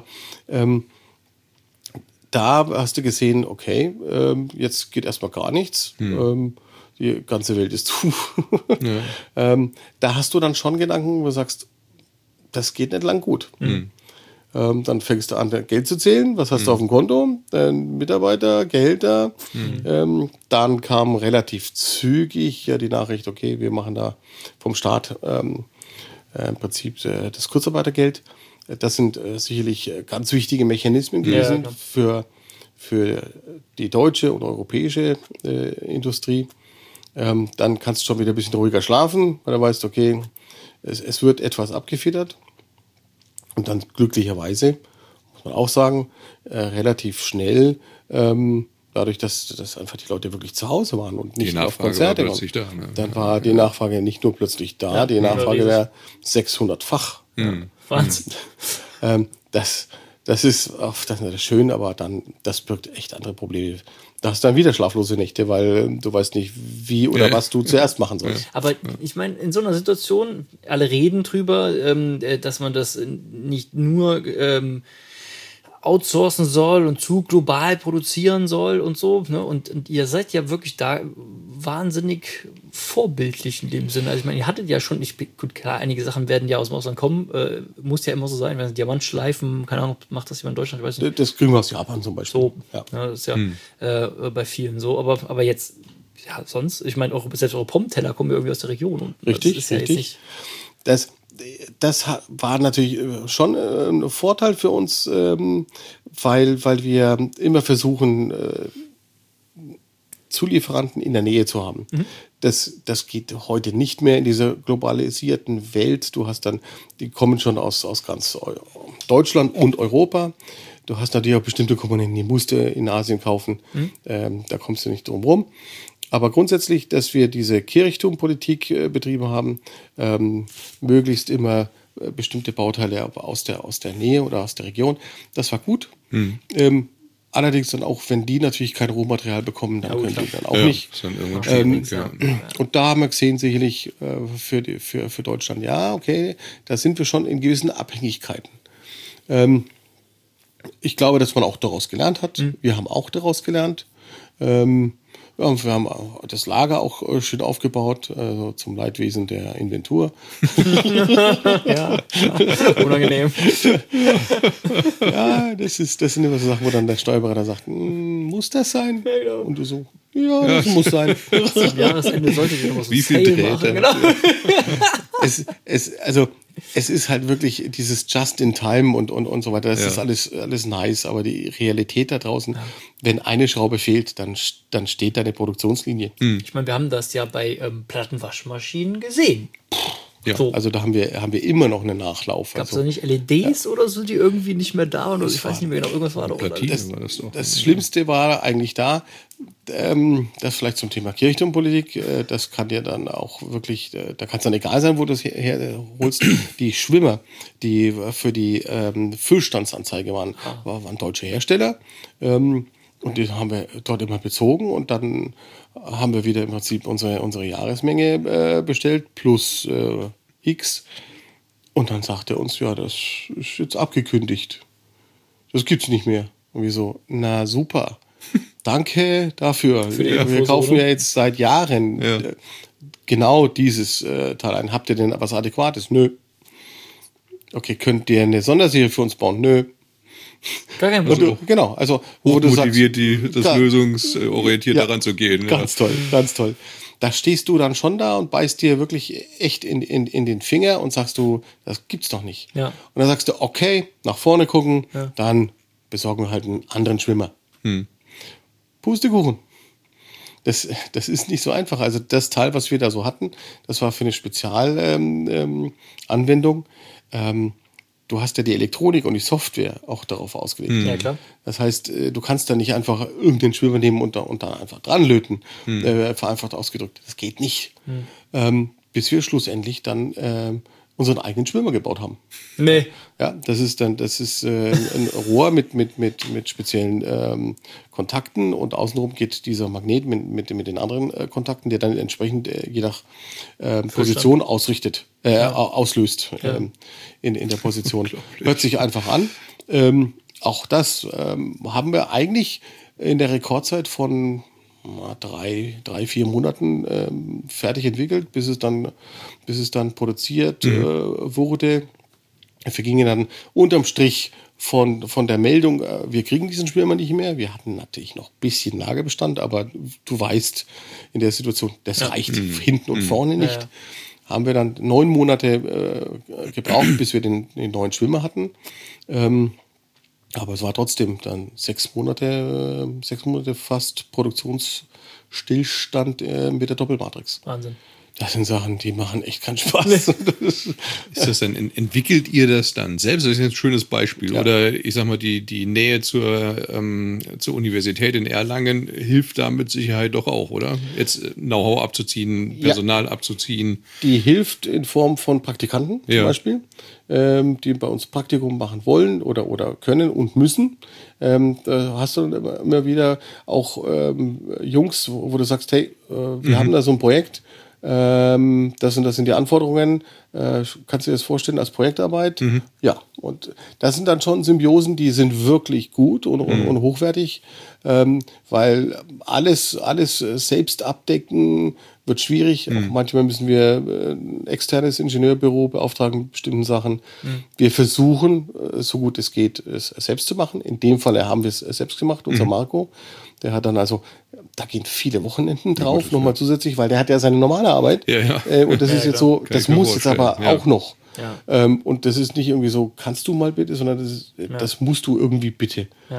da hast du gesehen, okay, jetzt geht erstmal gar nichts. Die ganze Welt ist zu. Da hast du dann schon Gedanken, wo du sagst, das geht nicht lang gut. Dann fängst du an, Geld zu zählen. Was hast du auf dem Konto? Mitarbeiter, Gehälter. Dann kam relativ zügig die Nachricht, okay, wir machen da vom Staat im Prinzip das Kurzarbeitergeld. Das sind sicherlich ganz wichtige Mechanismen gewesen für die deutsche und europäische Industrie. Dann kannst du schon wieder ein bisschen ruhiger schlafen, weil du weißt, okay, es wird etwas abgefedert. Und dann glücklicherweise, muss man auch sagen, relativ schnell, dadurch, dass einfach die Leute wirklich zu Hause waren und nicht auf Konzerte waren. Dann war die Nachfrage nicht nur plötzlich da, die Nachfrage wäre 600-fach. Wahnsinn. Das ist schön, aber dann, das birgt echt andere Probleme. Da hast du dann wieder schlaflose Nächte, weil du weißt nicht, wie oder was du zuerst machen sollst. Aber ich meine, in so einer Situation, alle reden drüber, dass man das nicht nur outsourcen soll und zu global produzieren soll und so. Ne? Und ihr seid ja wirklich da wahnsinnig vorbildlich in dem Sinne. Also ich meine, ihr hattet ja schon, gut, klar, einige Sachen werden ja aus dem Ausland kommen, muss ja immer so sein, wenn Diamantschleifen, keine Ahnung, macht das jemand in Deutschland, ich weiß nicht. Das kriegen wir aus Japan zum Beispiel. So, ja. Das ist ja bei vielen so, aber jetzt, ja, sonst, ich meine, auch selbst eure Pommenteller kommen ja irgendwie aus der Region. Und richtig, das ist ja richtig. Das war natürlich schon ein Vorteil für uns, weil wir immer versuchen, Zulieferanten in der Nähe zu haben. Das geht heute nicht mehr in dieser globalisierten Welt. Du hast dann, die kommen schon aus ganz Deutschland und Europa. Du hast natürlich auch bestimmte Komponenten, die musst du in Asien kaufen. Da kommst du nicht drum rum. Aber grundsätzlich, dass wir diese Kirchturmpolitik betrieben haben, möglichst immer bestimmte Bauteile aus der Nähe oder aus der Region, das war gut. Allerdings dann auch, wenn die natürlich kein Rohmaterial bekommen, dann können die dann auch nicht. Und da haben wir gesehen, sicherlich für Deutschland, ja, okay, da sind wir schon in gewissen Abhängigkeiten. Ich glaube, dass man auch daraus gelernt hat. Wir haben auch daraus gelernt. Ja, wir haben das Lager auch schön aufgebaut, also zum Leidwesen der Inventur. Ja, unangenehm. Ja, das sind immer so Sachen, wo dann der Steuerberater sagt, muss das sein? Ja, genau. Und du so, ja, das muss sein. Zum Jahresende sollte ich noch so Wie viel Sale Drähte? machen. Genau. Es ist halt wirklich dieses Just in Time und so weiter. Das Ja. ist alles nice, aber die Realität da draußen, wenn eine Schraube fehlt, dann steht da eine Produktionslinie. Ich meine, wir haben das ja bei Plattenwaschmaschinen gesehen. Ja. So. Also da haben wir immer noch einen Nachlauf. Gab es Also, da nicht LEDs oder so, die irgendwie nicht mehr da waren? Oder ich weiß nicht mehr genau, irgendwas war da. Oder? Platinen war das doch. das Schlimmste war eigentlich das vielleicht zum Thema Kirchturmpolitik, das kann dir dann auch wirklich, da kann es dann egal sein, wo du das herholst. Die Schwimmer, die für die Füllstandsanzeige waren deutsche Hersteller. Und die haben wir dort immer bezogen und dann haben wir wieder im Prinzip unsere Jahresmenge bestellt plus X. Und dann sagt er uns, ja, das ist jetzt abgekündigt. Das gibt's nicht mehr. Und wir so, na super. Danke dafür. die Wir Infos, kaufen oder? ja jetzt seit Jahren genau dieses Teil ein. Habt ihr denn was Adäquates? Nö. Okay, könnt ihr eine Sonderserie für uns bauen? Nö. Gar kein Und Problem. genau, also wo du sagst, Motiviert, das klar, lösungsorientiert ja, daran zu gehen. Ganz toll, ganz toll. Da stehst du dann schon da und beißt dir wirklich echt in den Finger und sagst du, das gibt's doch nicht. Ja. Und dann sagst du, okay, nach vorne gucken, Ja. dann besorgen wir halt einen anderen Schwimmer. Pustekuchen. Das ist nicht so einfach. Also das Teil, was wir da so hatten, das war für eine Spezialanwendung. Du hast ja die Elektronik und die Software auch darauf ausgelegt. Ja, klar. Das heißt, du kannst da nicht einfach irgendeinen Schwimmer nehmen und dann einfach dran löten, vereinfacht ausgedrückt. Das geht nicht. Bis wir schlussendlich dann unseren eigenen Schwimmer gebaut haben. Nee. Ja, das ist ein Rohr mit speziellen Kontakten und außenrum geht dieser Magnet mit den anderen Kontakten, der dann entsprechend je nach Position auslöst in der Position. Hört sich einfach an. Auch das haben wir eigentlich in der Rekordzeit von 3-4 Monaten fertig entwickelt, bis es dann produziert wurde. Wir gingen dann unterm Strich von der Meldung, wir kriegen diesen Schwimmer nicht mehr. Wir hatten natürlich noch ein bisschen Lagerbestand, aber du weißt, in der Situation, das reicht hinten und vorne nicht. Ja. Haben wir dann 9 Monate gebraucht, bis wir den neuen Schwimmer hatten. Aber es war trotzdem dann 6 Monate fast Produktionsstillstand mit der Doppelmatrix. Wahnsinn. Das sind Sachen, die machen echt keinen Spaß. Ist das dann, entwickelt ihr das dann selbst? Das ist jetzt ein schönes Beispiel. Ja. Oder ich sag mal, die Nähe zur Universität in Erlangen hilft da mit Sicherheit doch auch, oder? Jetzt Know-how abzuziehen, Personal abzuziehen. Die hilft in Form von Praktikanten zum Beispiel, die bei uns Praktikum machen wollen oder können und müssen. Da hast du immer wieder auch Jungs, wo du sagst, hey, wir haben da so ein Projekt, das und das sind die Anforderungen. Kannst du dir das vorstellen als Projektarbeit? Ja, und das sind dann schon Symbiosen, die sind wirklich gut und hochwertig, weil alles selbst abdecken wird schwierig. Auch manchmal müssen wir ein externes Ingenieurbüro beauftragen mit bestimmten Sachen. Wir versuchen, so gut es geht, es selbst zu machen. In dem Fall haben wir es selbst gemacht, unser Marco. Der hat dann also, da gehen viele Wochenenden drauf, nochmal zusätzlich, weil der hat ja seine normale Arbeit. Ja. Und das ist jetzt so, Kann das ich mir muss jetzt aber vorstellen, ja. auch noch. Ja. Und das ist nicht irgendwie so, kannst du mal bitte, sondern das musst du irgendwie bitte. Ja.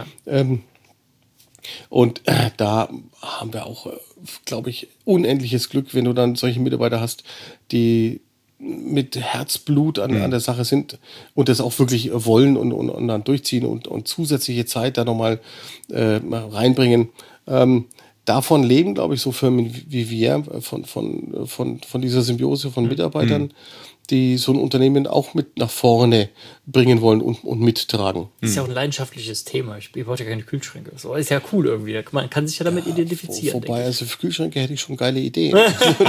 Und da haben wir auch, glaube ich, unendliches Glück, wenn du dann solche Mitarbeiter hast, die mit Herzblut an der Sache sind und das auch wirklich wollen und dann durchziehen und zusätzliche Zeit da nochmal reinbringen. Davon leben, glaube ich, so Firmen wie wir, von dieser Symbiose von Mitarbeitern, die so ein Unternehmen auch mit nach vorne bringen wollen und mittragen. Ist ja auch ein leidenschaftliches Thema. Ich brauche ja keine Kühlschränke. So ist ja cool irgendwie. Man kann sich ja damit identifizieren. Wobei, also für Kühlschränke hätte ich schon geile Ideen.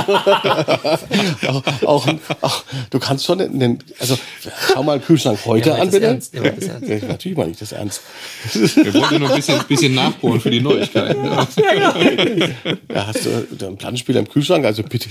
auch, du kannst schon also schau mal einen Kühlschrank heute an, bitte. Natürlich meine ich das ernst. Wir wollten nur ein bisschen nachbohren für die Neuigkeiten. Ja, hast du einen Plattenspieler im Kühlschrank? Also bitte.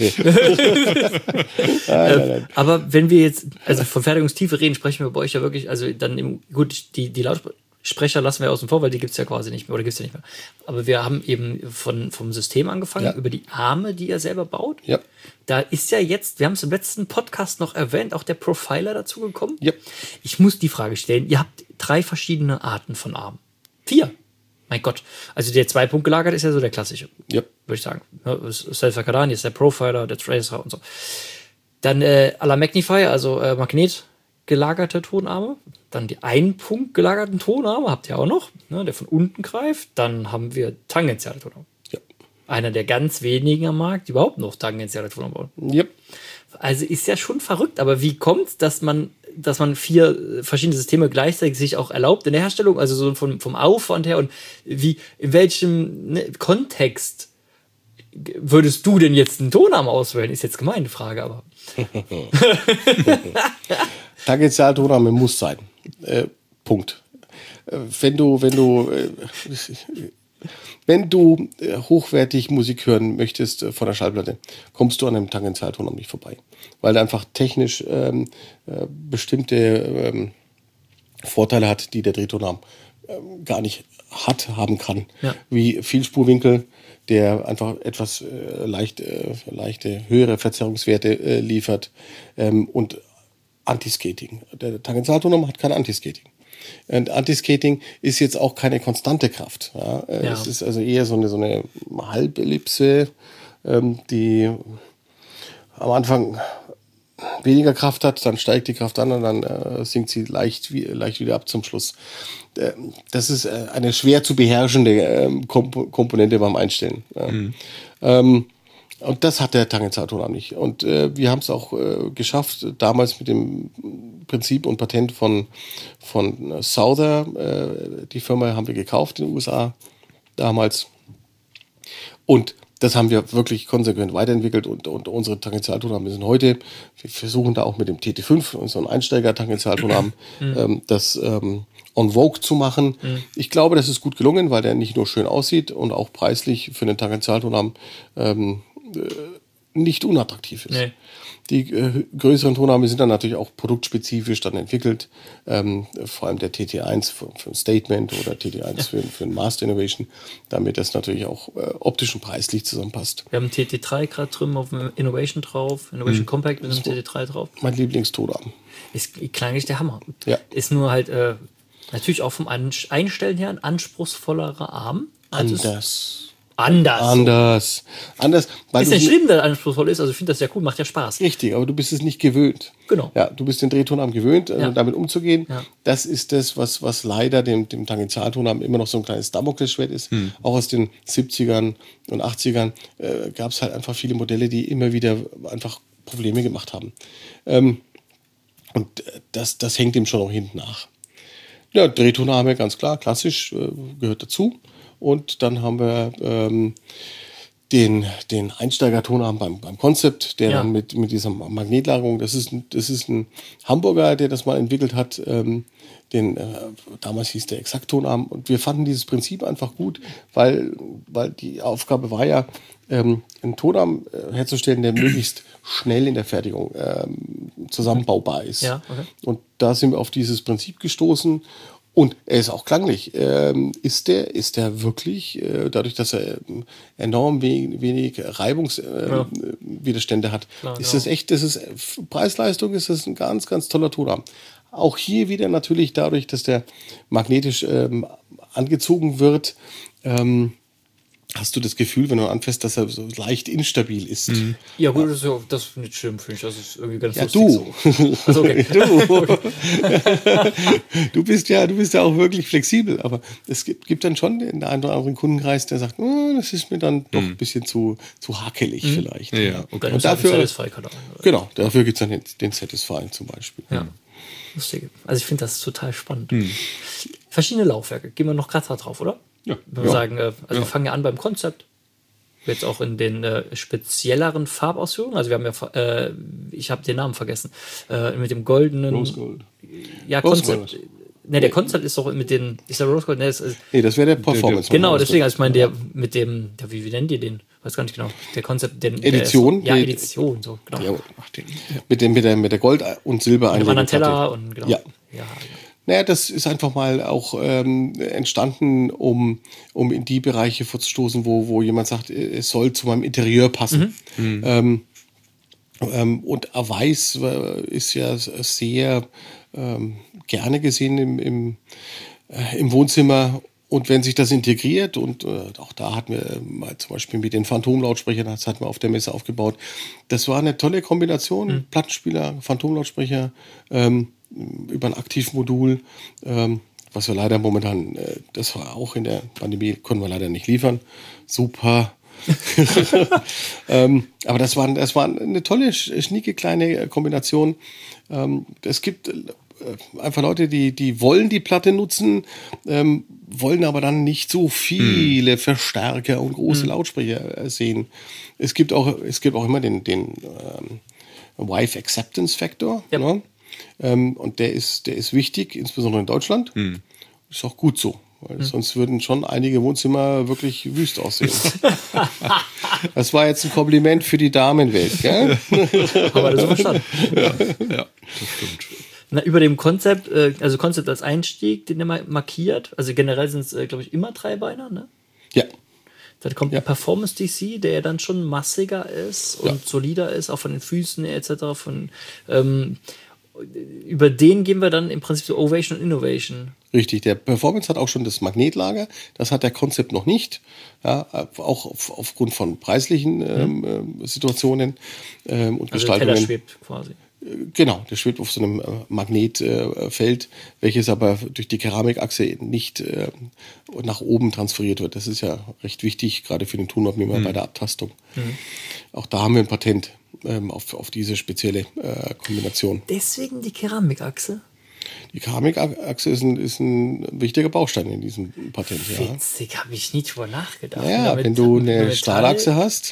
Nein. Aber wenn wir jetzt also von Fertigungstiefe reden, sprechen wir bei euch ja wirklich, also dann gut, die Lautsprecher lassen wir außen vor, weil die gibt es ja quasi nicht mehr oder gibt es ja nicht mehr. Aber wir haben eben vom System angefangen, über die Arme, die ihr selber baut. Ja. Da ist ja jetzt, wir haben es im letzten Podcast noch erwähnt, auch der Profiler dazu gekommen. Ja. Ich muss die Frage stellen, ihr habt 3 verschiedene Arten von Armen. 4. Mein Gott. Also der 2-Punkt gelagert ist ja so der klassische. Ja. Würde ich sagen. Selfa Cardani ist der Profiler, der Tracer und so. Dann à la Magnify, also magnetgelagerte Tonarme. Dann die 1-Punkt gelagerten Tonarme, habt ihr auch noch, ne, der von unten greift. Dann haben wir tangentiale Tonarme. Ja. Einer der ganz wenigen am Markt, die überhaupt noch tangentiale Tonarme bauen. Ja. Also ist ja schon verrückt, aber wie kommt es, dass man 4 verschiedene Systeme gleichzeitig sich auch erlaubt in der Herstellung, also so vom Aufwand her und in welchem Kontext würdest du denn jetzt einen Tonarm auswählen? Ist jetzt gemeine Frage, aber. Tangentialtonarme muss sein. Punkt. Wenn du hochwertig Musik hören möchtest von der Schallplatte, kommst du an einem Tangentialtonarm nicht vorbei. Weil er einfach technisch bestimmte Vorteile hat, die der Drehtonarm gar nicht haben kann. Ja. Wie Vielspurwinkel, der einfach etwas leichte höhere Verzerrungswerte liefert und Anti-Skating. Der Tangentialtonarm hat kein Anti-Skating. Und Anti-Skating ist jetzt auch keine konstante Kraft. Ja? Es ist also eher so eine Halbellipse, die am Anfang weniger Kraft hat, dann steigt die Kraft an und dann sinkt sie leicht wieder ab zum Schluss. Das ist eine schwer zu beherrschende Komponente beim Einstellen. Und das hat der Tangentialtonarm nicht. Und wir haben es auch geschafft, damals mit dem Prinzip und Patent von Souther, die Firma haben wir gekauft in den USA damals. Und das haben wir wirklich konsequent weiterentwickelt und unsere Tangentialtonarme sind heute, wir versuchen da auch mit dem TT5, so ein Einsteiger-Tangentialtonarm, das en vogue zu machen. Ich glaube, das ist gut gelungen, weil der nicht nur schön aussieht und auch preislich für den Tangentialtonarm nicht unattraktiv ist. Nee. Die größeren Tonarme sind dann natürlich auch produktspezifisch dann entwickelt. Vor allem der TT1 für ein Statement oder TT1 für ein Master Innovation, damit das natürlich auch optisch und preislich zusammenpasst. Wir haben TT3 gerade drüben auf dem Innovation drauf, Innovation Compact mit einem TT3 drauf. Mein Lieblingstonarm. Ist klanglich der Hammer. Ja. Ist nur halt natürlich auch vom Einstellen her ein anspruchsvollerer Arm. Anders. Weil ist ja schlimm, dass er anspruchsvoll ist. Also ich finde das ja cool, macht ja Spaß. Richtig, aber du bist es nicht gewöhnt. Genau. Ja, du bist den Drehtonarm gewöhnt, damit umzugehen. Ja. Das ist das, was leider dem Tangentialtonarm immer noch so ein kleines Damoklesschwert ist. Auch aus den 70ern und 80ern gab es halt einfach viele Modelle, die immer wieder einfach Probleme gemacht haben. Und das hängt dem schon noch hinten nach. Ja, Drehtonarme, ganz klar, klassisch, gehört dazu. Und dann haben wir den Einsteiger-Tonarm beim Concept, der dann mit dieser Magnetlagerung, das ist ein Hamburger, der das mal entwickelt hat, damals hieß der Exakt-Tonarm. Und wir fanden dieses Prinzip einfach gut, weil die Aufgabe war ja, einen Tonarm herzustellen, der möglichst schnell in der Fertigung zusammenbaubar ist. Ja, okay. Und da sind wir auf dieses Prinzip gestoßen. Und er ist auch klanglich. Ist der wirklich, dadurch, dass er enorm wenig Reibungswiderstände hat, klar, ist das echt, Preis-Leistung ist das ein ganz, ganz toller Tonarm. Auch hier wieder natürlich dadurch, dass der magnetisch angezogen wird, hast du das Gefühl, wenn du anfährst, dass er so leicht instabil ist. Ja gut, das ist nicht schlimm, finde ich. Das ist irgendwie ganz lustig du. so. Also, okay. Du bist ja auch wirklich flexibel, aber es gibt dann schon den einen oder anderen Kundenkreis, der sagt, das ist mir dann doch ein bisschen zu hakelig vielleicht. Ja, okay. Und dafür gibt es dann den Satisfy zum Beispiel. Ja. Lustig. Also ich finde das total spannend. Verschiedene Laufwerke. Gehen wir noch gerade drauf, oder? Ja. Wenn wir sagen, wir fangen ja an beim Konzept. Jetzt auch in den spezielleren Farbausführungen. Also wir haben ja, ich habe den Namen vergessen, mit dem goldenen... Rose Gold. Ja, Konzept. Ne, der Konzept ist doch mit den... Ist der Rose Gold? Ne, nee, das wäre der Performance. Genau, deswegen, also ich meine, der mit dem... Wie nennt ihr den? Weiß gar nicht genau. Der Konzept... Edition? Edition, so, genau. Ja, mit der Gold- und Silber-Einlegung. Mit dem Teller und genau. Ja. Naja, das ist einfach mal auch entstanden, um in die Bereiche vorzustoßen, wo jemand sagt, es soll zu meinem Interieur passen. Und Weiß ist ja sehr gerne gesehen im Wohnzimmer. Und wenn sich das integriert, und auch da hatten wir mal zum Beispiel mit den Phantomlautsprechern, das hatten wir auf der Messe aufgebaut, das war eine tolle Kombination, Plattenspieler, Phantomlautsprecher, über ein Aktivmodul, was wir leider momentan, das war auch in der Pandemie, konnten wir leider nicht liefern. Super. Aber das war eine tolle, schnieke kleine Kombination. Es gibt einfach Leute, die wollen die Platte nutzen, wollen aber dann nicht so viele Verstärker und große Lautsprecher sehen. Es gibt auch immer den Wife Acceptance Factor. Ja. Ne? Und der ist wichtig, insbesondere in Deutschland. Ist auch gut so, weil sonst würden schon einige Wohnzimmer wirklich wüst aussehen. Das war jetzt ein Kompliment für die Damenwelt, gell? Aber das ist verstanden. Ja, das stimmt. Na, über dem Konzept, also Konzept als Einstieg, den er markiert. Also generell sind es, glaube ich, immer Dreibeiner, ne? Ja. Dann kommt ein Performance DC, der ja dann schon massiger ist und solider ist, auch von den Füßen etc. Über den gehen wir dann im Prinzip so Ovation und Innovation. Richtig, der Performance hat auch schon das Magnetlager, das hat der Konzept noch nicht, ja, auch aufgrund von preislichen Situationen und Gestaltungen. Der Teller schwebt quasi. Genau, der schwebt auf so einem Magnetfeld, welches aber durch die Keramikachse nicht nach oben transferiert wird. Das ist ja recht wichtig, gerade für den Tonabnehmer bei der Abtastung. Auch da haben wir ein Patent auf diese spezielle Kombination. Deswegen die Keramikachse? Die Keramikachse ist ein wichtiger Baustein in diesem Patent. Witzig, habe ich nie drüber nachgedacht. Ja, wenn du eine Stahlachse hast.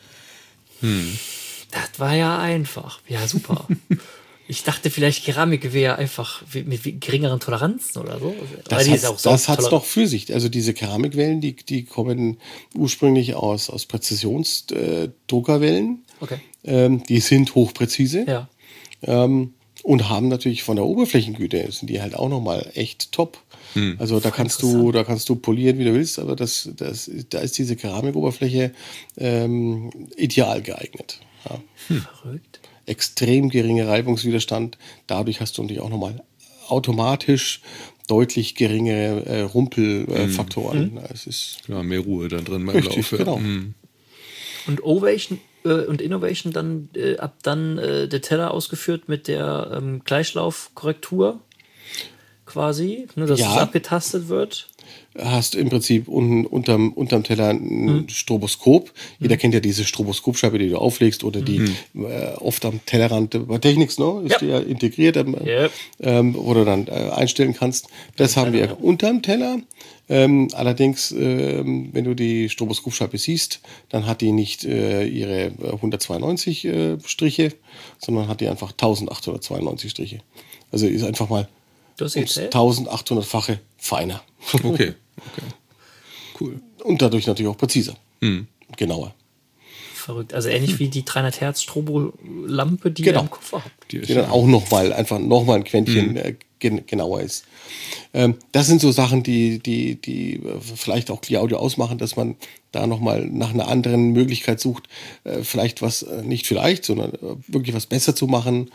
Das war ja einfach. Ja, super. Ich dachte vielleicht, Keramik wäre einfach mit geringeren Toleranzen oder so. Das hat es doch für sich. Also diese Keramikwellen, die kommen ursprünglich aus Präzisionsdruckerwellen. Okay. Die sind hochpräzise. Ja. Und haben natürlich von der Oberflächengüte, sind die halt auch nochmal echt top. Also da kannst du polieren, wie du willst, aber da ist diese Keramikoberfläche ideal geeignet. Ja. Verrückt. Extrem geringer Reibungswiderstand. Dadurch hast du natürlich auch nochmal automatisch deutlich geringere Rumpelfaktoren. Es ist mehr Ruhe dann drin beim Lauf. Genau. Und Ovation und Innovation dann ab dann der Teller ausgeführt mit der Gleichlaufkorrektur quasi, ne, dass es abgetastet wird. Hast im Prinzip unterm Teller ein Stroboskop. Jeder kennt ja diese Stroboskopscheibe, die du auflegst oder die oft am Tellerrand bei Technics, ne, ist die ja integriert, wo du dann einstellen kannst. Das haben wir unterm Teller. Allerdings, wenn du die Stroboskopscheibe siehst, dann hat die nicht ihre 192 Striche, sondern hat die einfach 1892 Striche. Also ist einfach mal 1800-fache feiner. Okay. Cool. Und dadurch natürlich auch präziser. Genauer. Verrückt. Also ähnlich wie die 300 Hertz Strobolampe, die ihr im Koffer habt. Die dann auch nochmal ein Quäntchen genauer ist. Das sind so Sachen, die vielleicht auch Clear-Audio ausmachen, dass man da nochmal nach einer anderen Möglichkeit sucht, vielleicht was, nicht vielleicht, sondern wirklich was besser zu machen.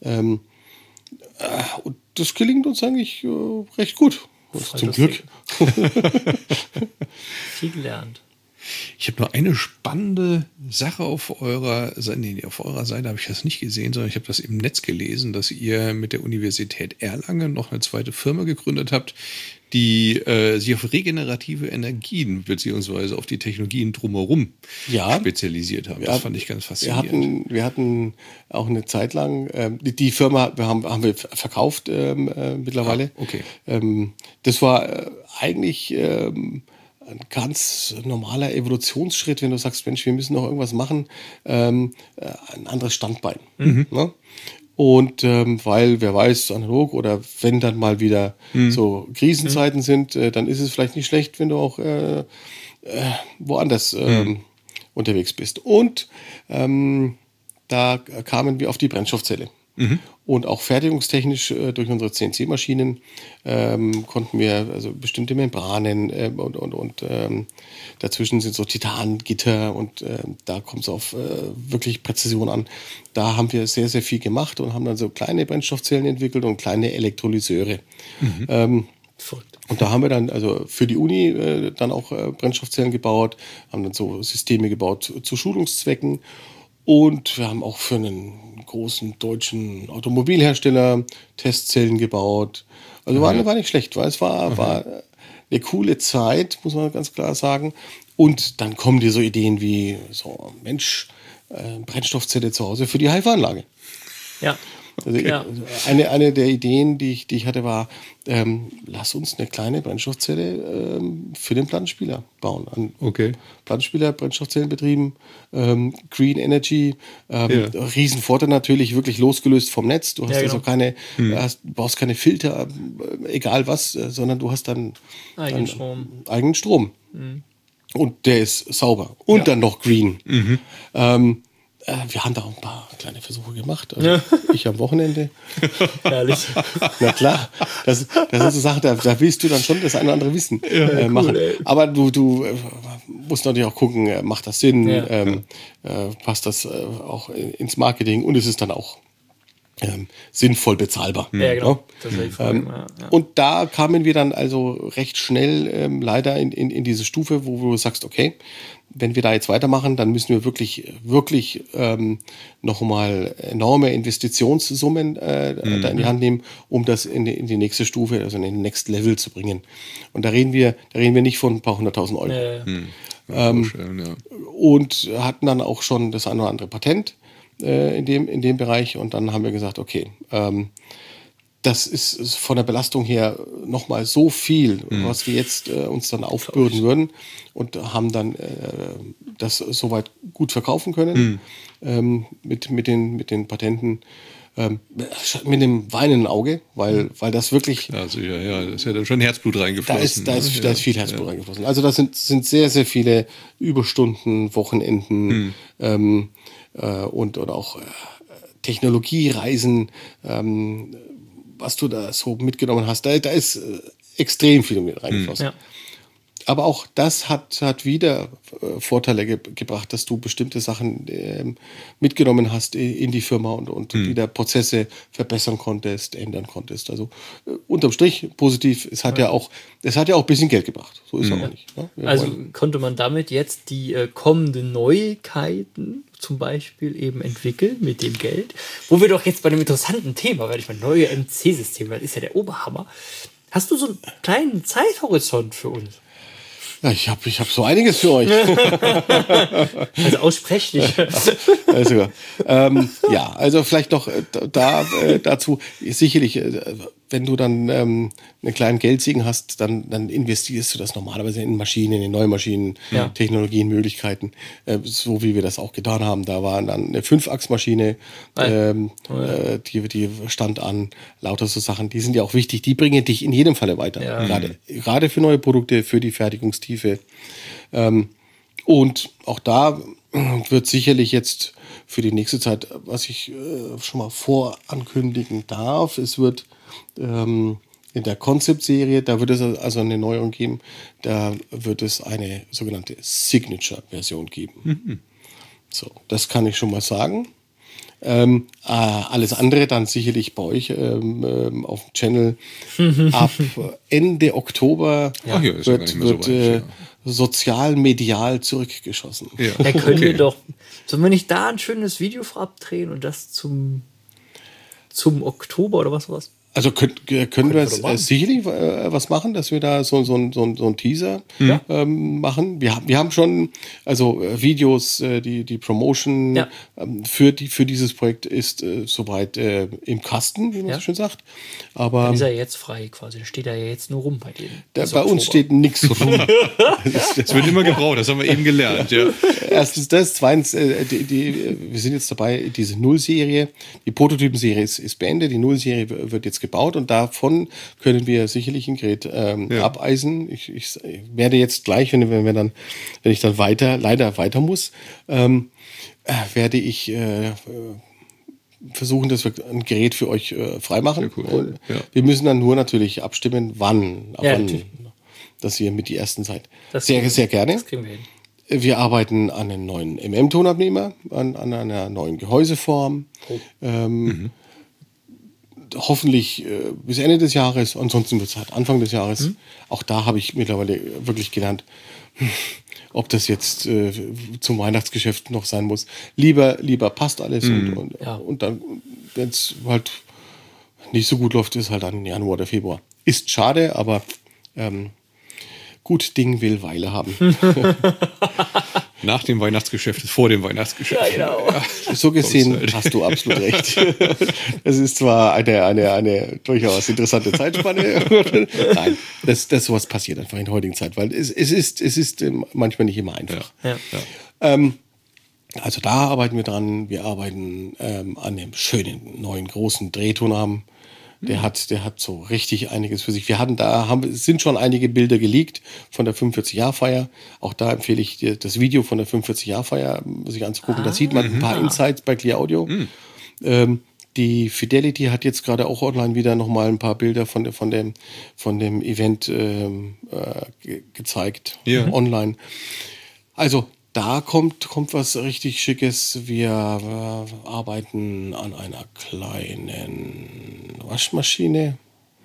Und das gelingt uns eigentlich recht gut. Zum Glück. Viel gelernt. Ich habe nur eine spannende Sache auf eurer Seite. Nee, auf eurer Seite habe ich das nicht gesehen, sondern ich habe das im Netz gelesen, dass ihr mit der Universität Erlangen noch eine zweite Firma gegründet habt, die sich auf regenerative Energien beziehungsweise auf die Technologien drumherum spezialisiert haben. Das fand ich ganz faszinierend. Wir hatten auch eine Zeit lang, die Firma haben wir verkauft mittlerweile. Okay. Das war eigentlich ein ganz normaler Evolutionsschritt, wenn du sagst, Mensch, wir müssen noch irgendwas machen, ein anderes Standbein. Ne? Und weil, wer weiß, analog oder wenn dann mal wieder so Krisenzeiten sind, dann ist es vielleicht nicht schlecht, wenn du auch woanders unterwegs bist. Und da kamen wir auf die Brennstoffzelle. Und auch fertigungstechnisch durch unsere CNC-Maschinen konnten wir also bestimmte Membranen und dazwischen sind so Titangitter und da kommt es auf wirklich Präzision an. Da haben wir sehr, sehr viel gemacht und haben dann so kleine Brennstoffzellen entwickelt und kleine Elektrolyseure. Und da haben wir dann also für die Uni dann auch Brennstoffzellen gebaut, haben dann so Systeme gebaut zu Schulungszwecken. Und wir haben auch für einen großen deutschen Automobilhersteller Testzellen gebaut. Also war nicht schlecht, weil es war eine coole Zeit, muss man ganz klar sagen. Und dann kommen dir so Ideen wie, so Mensch, Brennstoffzelle zu Hause für die Hive-Anlage. Ja. Also eine der Ideen, die ich hatte, war, lass uns eine kleine Brennstoffzelle für den Plattenspieler bauen. Plattenspieler, Brennstoffzellen betrieben, Green Energy, Riesenvorteil natürlich, wirklich losgelöst vom Netz. Du hast also brauchst keine Filter, egal was, sondern du hast dann eigenen Strom. Und der ist sauber. Und dann noch green. Wir haben da auch ein paar kleine Versuche gemacht. Also ich am Wochenende. Herrlich. Na klar, das sind so Sachen, da willst du dann schon das eine oder andere Wissen machen. Cool, aber du musst natürlich auch gucken, macht das Sinn, passt das auch ins Marketing und es ist dann auch sinnvoll bezahlbar. Ja, genau. Und da kamen wir dann also recht schnell leider in diese Stufe, wo du sagst, okay, wenn wir da jetzt weitermachen, dann müssen wir wirklich nochmal enorme Investitionssummen da in die Hand nehmen, um das in die nächste Stufe, also in den Next Level zu bringen. Und da reden wir nicht von ein paar 100.000 Euro. Und hatten dann auch schon das eine oder andere Patent in dem Bereich. Und dann haben wir gesagt, okay, das ist von der Belastung her nochmal so viel, was wir jetzt uns dann aufbürden würden und haben dann das soweit gut verkaufen können mit den Patenten. Mit dem weinenden Auge, weil das wirklich... Also da ist ja dann schon Herzblut reingeflossen. Da ist viel Herzblut reingeflossen. Also das sind sehr, sehr viele Überstunden, Wochenenden und auch Technologiereisen, was du da so mitgenommen hast. Da ist extrem viel mit reingeflossen. Aber auch das hat wieder Vorteile gebracht, dass du bestimmte Sachen mitgenommen hast in die Firma und wieder Prozesse verbessern konntest, ändern konntest. Also unterm Strich positiv. Es hat ja auch ein bisschen Geld gebracht. So ist es auch nicht. Ne? Also konnte man damit jetzt die kommenden Neuigkeiten zum Beispiel eben entwickeln mit dem Geld, wo wir doch jetzt bei dem interessanten Thema, weil ich meine, neue MC-Systeme, das ist ja der Oberhammer. Hast du so einen kleinen Zeithorizont für uns? Ja, ich hab so einiges für euch. Also aussprechlich. Also, also vielleicht noch dazu, sicherlich, wenn du dann einen kleinen Geldsegen hast, dann investierst du das normalerweise in Maschinen, in neue Maschinen, Technologien, Möglichkeiten, so wie wir das auch getan haben. Da war dann eine 5-Achs-Maschine, die stand an, lauter so Sachen, die sind ja auch wichtig, die bringen dich in jedem Falle weiter, gerade für neue Produkte, für die Fertigungstiefe. Und auch da wird sicherlich jetzt für die nächste Zeit, was ich schon mal vorankündigen darf, es wird in der Concept-Serie, da wird es also eine Neuerung geben, da wird es eine sogenannte Signature-Version geben. So, das kann ich schon mal sagen. Alles andere dann sicherlich bei euch auf dem Channel. Ab Ende Oktober wird sozial, medial zurückgeschossen. Ja, können wir doch. Sollen wir nicht da ein schönes Video vorab drehen und das zum Oktober oder was? Also können wir sicherlich was machen, dass wir da so ein Teaser machen. Wir haben schon Videos, die Promotion für dieses Projekt ist soweit im Kasten, wie man so schön sagt. Aber dann ist er jetzt frei quasi. Da steht er ja jetzt nur rum bei denen. Bei uns steht nichts rum. Das wird immer gebraucht, das haben wir eben gelernt. Ja. Erstens das, zweitens, wir sind jetzt dabei, diese Null-Serie, die Prototypen-Serie ist beendet, die Null-Serie wird jetzt gebaut und davon können wir sicherlich ein Gerät abeisen. Ich werde jetzt gleich, wenn ich dann leider weiter muss, werde ich versuchen, dass wir ein Gerät für euch freimachen. Cool. Wir müssen dann nur natürlich abstimmen, wann dass ihr mit die ersten seid. Sehr, sehr gerne. Das kriegen wir hin. Wir arbeiten an einem neuen MM-Tonabnehmer, an einer neuen Gehäuseform. Hoffentlich bis Ende des Jahres, ansonsten wird es halt Anfang des Jahres. Auch da habe ich mittlerweile wirklich gelernt, ob das jetzt zum Weihnachtsgeschäft noch sein muss. Lieber passt alles und dann, wenn es halt nicht so gut läuft, ist halt dann Januar oder Februar. Ist schade, aber gut Ding will Weile haben. Nach dem Weihnachtsgeschäft ist vor dem Weihnachtsgeschäft. Ja, genau. Ja, so gesehen hast du absolut recht. Es ist zwar eine durchaus interessante Zeitspanne. Nein, sowas passiert einfach in der heutigen Zeit, weil es ist manchmal nicht immer einfach. Ja. Also da arbeiten wir dran. Wir arbeiten an einem schönen neuen großen Drehtonarm. Der hat so richtig einiges für sich. Sind schon einige Bilder geleakt von der 45-Jahr-Feier. Auch da empfehle ich dir das Video von der 45-Jahr-Feier sich anzugucken. Da sieht man ein paar Insights bei Clear Audio. Die Fidelity hat jetzt gerade auch online wieder nochmal ein paar Bilder von dem Event gezeigt. Online. Also da kommt was richtig Schickes. Wir arbeiten an einer kleinen Waschmaschine.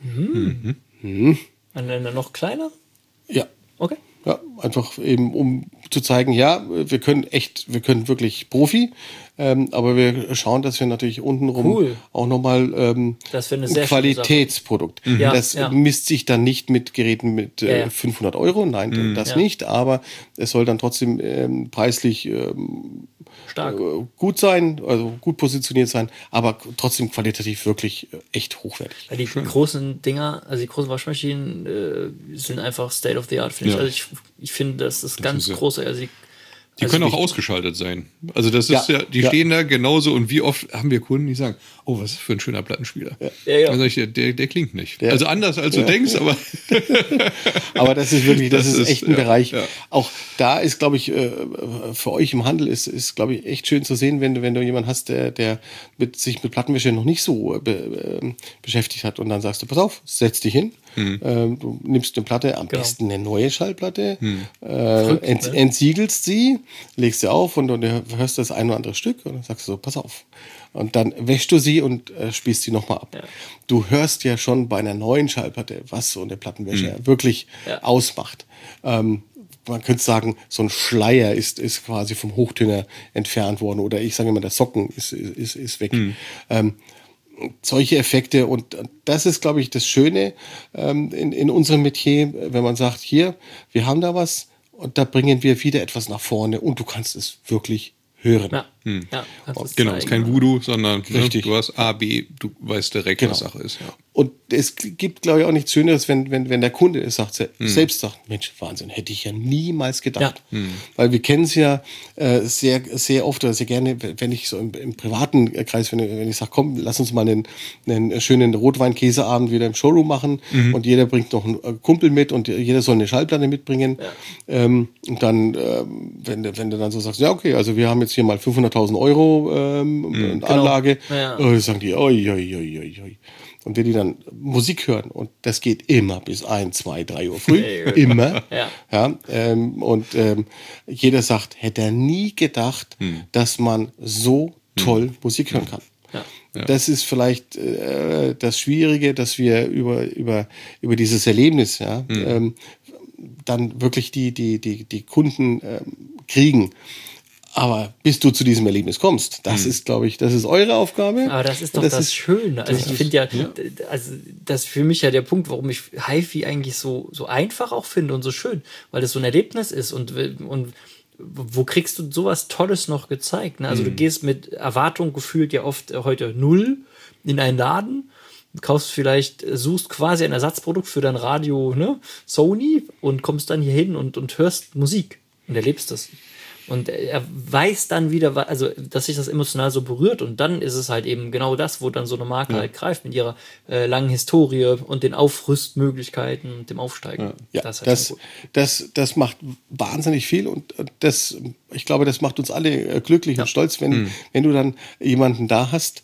An einer noch kleiner? Ja. Okay. Ja, einfach eben, um zu zeigen, ja, wir können wirklich Profi, aber wir schauen, dass wir natürlich untenrum auch nochmal ein Qualitätsprodukt. Das misst sich dann nicht mit Geräten mit 500 €, nein, das nicht, aber es soll dann trotzdem preislich stark gut sein, also gut positioniert sein, aber trotzdem qualitativ wirklich echt hochwertig. Weil die großen Dinger, also die großen Waschmaschinen sind einfach State of the Art, finde ich. Also ich finde, das ist ganz groß. Also die können auch ausgeschaltet sein. Also das ist die stehen da genauso und wie oft haben wir Kunden, die sagen, oh, was ist für ein schöner Plattenspieler. Also der klingt nicht. Also anders als du denkst, aber aber das ist wirklich, das ist echt ein Bereich. Ja. Auch da ist, glaube ich, für euch im Handel ist glaube ich, echt schön zu sehen, wenn du jemanden hast, der sich mit Plattenwäsche noch nicht so beschäftigt hat und dann sagst du, pass auf, setz dich hin. Du nimmst eine Platte, am besten eine neue Schallplatte, entsiegelst sie, legst sie auf und du hörst das ein oder andere Stück und dann sagst du so, pass auf. Und dann wäschst du sie und spielst sie nochmal ab. Ja. Du hörst ja schon bei einer neuen Schallplatte, was so eine Plattenwäsche wirklich ausmacht. Man könnte sagen, so ein Schleier ist quasi vom Hochtöner entfernt worden oder ich sage immer, der Socken ist weg. Solche Effekte und das ist, glaube ich, das Schöne in unserem Metier, wenn man sagt, hier, wir haben da was und da bringen wir wieder etwas nach vorne und du kannst es wirklich hören. Ja. Genau, es ist kein Voodoo, sondern richtig. Du hast A, B, du weißt direkt, was Sache ist. Ja. Und es gibt, glaube ich, auch nichts Schöneres, wenn der Kunde es sagt, selbst sagt, Mensch, Wahnsinn, hätte ich ja niemals gedacht. Ja. Weil wir kennen es ja sehr, sehr oft oder sehr gerne, wenn ich so im privaten Kreis, wenn ich sage, komm, lass uns mal einen schönen Rotweinkäseabend wieder im Showroom machen und jeder bringt noch einen Kumpel mit und jeder soll eine Schallplatte mitbringen. Ja. Und dann, wenn du dann so sagst, ja, okay, also wir haben jetzt hier mal 500.000 € Anlage, sagen die, oi. Und wenn die dann Musik hören, und das geht immer bis 1, 2, 3 Uhr früh, immer, jeder sagt, hätte er nie gedacht, dass man so toll Musik hören kann. Ja. Das ist vielleicht das Schwierige, dass wir über dieses Erlebnis dann wirklich die Kunden kriegen. Aber bis du zu diesem Erlebnis kommst, das ist, glaube ich, das ist eure Aufgabe. Aber das ist doch das Schöne. Also ich finde also das ist für mich ja der Punkt, warum ich HiFi eigentlich so einfach auch finde und so schön, weil das so ein Erlebnis ist und wo kriegst du sowas Tolles noch gezeigt? Ne? Also du gehst mit Erwartung gefühlt ja oft heute 0 in einen Laden, suchst quasi ein Ersatzprodukt für dein Radio, ne? Sony, und kommst dann hier hin und hörst Musik und erlebst das. Und er weiß dann wieder, also dass sich das emotional so berührt, und dann ist es halt eben genau das, wo dann so eine Marke halt greift mit ihrer langen Historie und den Aufrüstmöglichkeiten und dem Aufsteigen. Ja, das macht wahnsinnig viel, und ich glaube, das macht uns alle glücklich und stolz, wenn du dann jemanden da hast,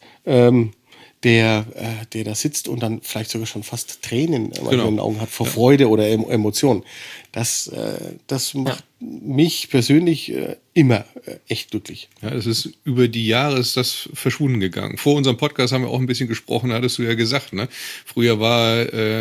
der da sitzt und dann vielleicht sogar schon fast Tränen in den Augen hat vor Freude oder Emotionen. Das macht mich persönlich immer echt glücklich. Ja, es ist über die Jahre ist das verschwunden gegangen. Vor unserem Podcast haben wir auch ein bisschen gesprochen, hattest du ja gesagt, ne? Früher war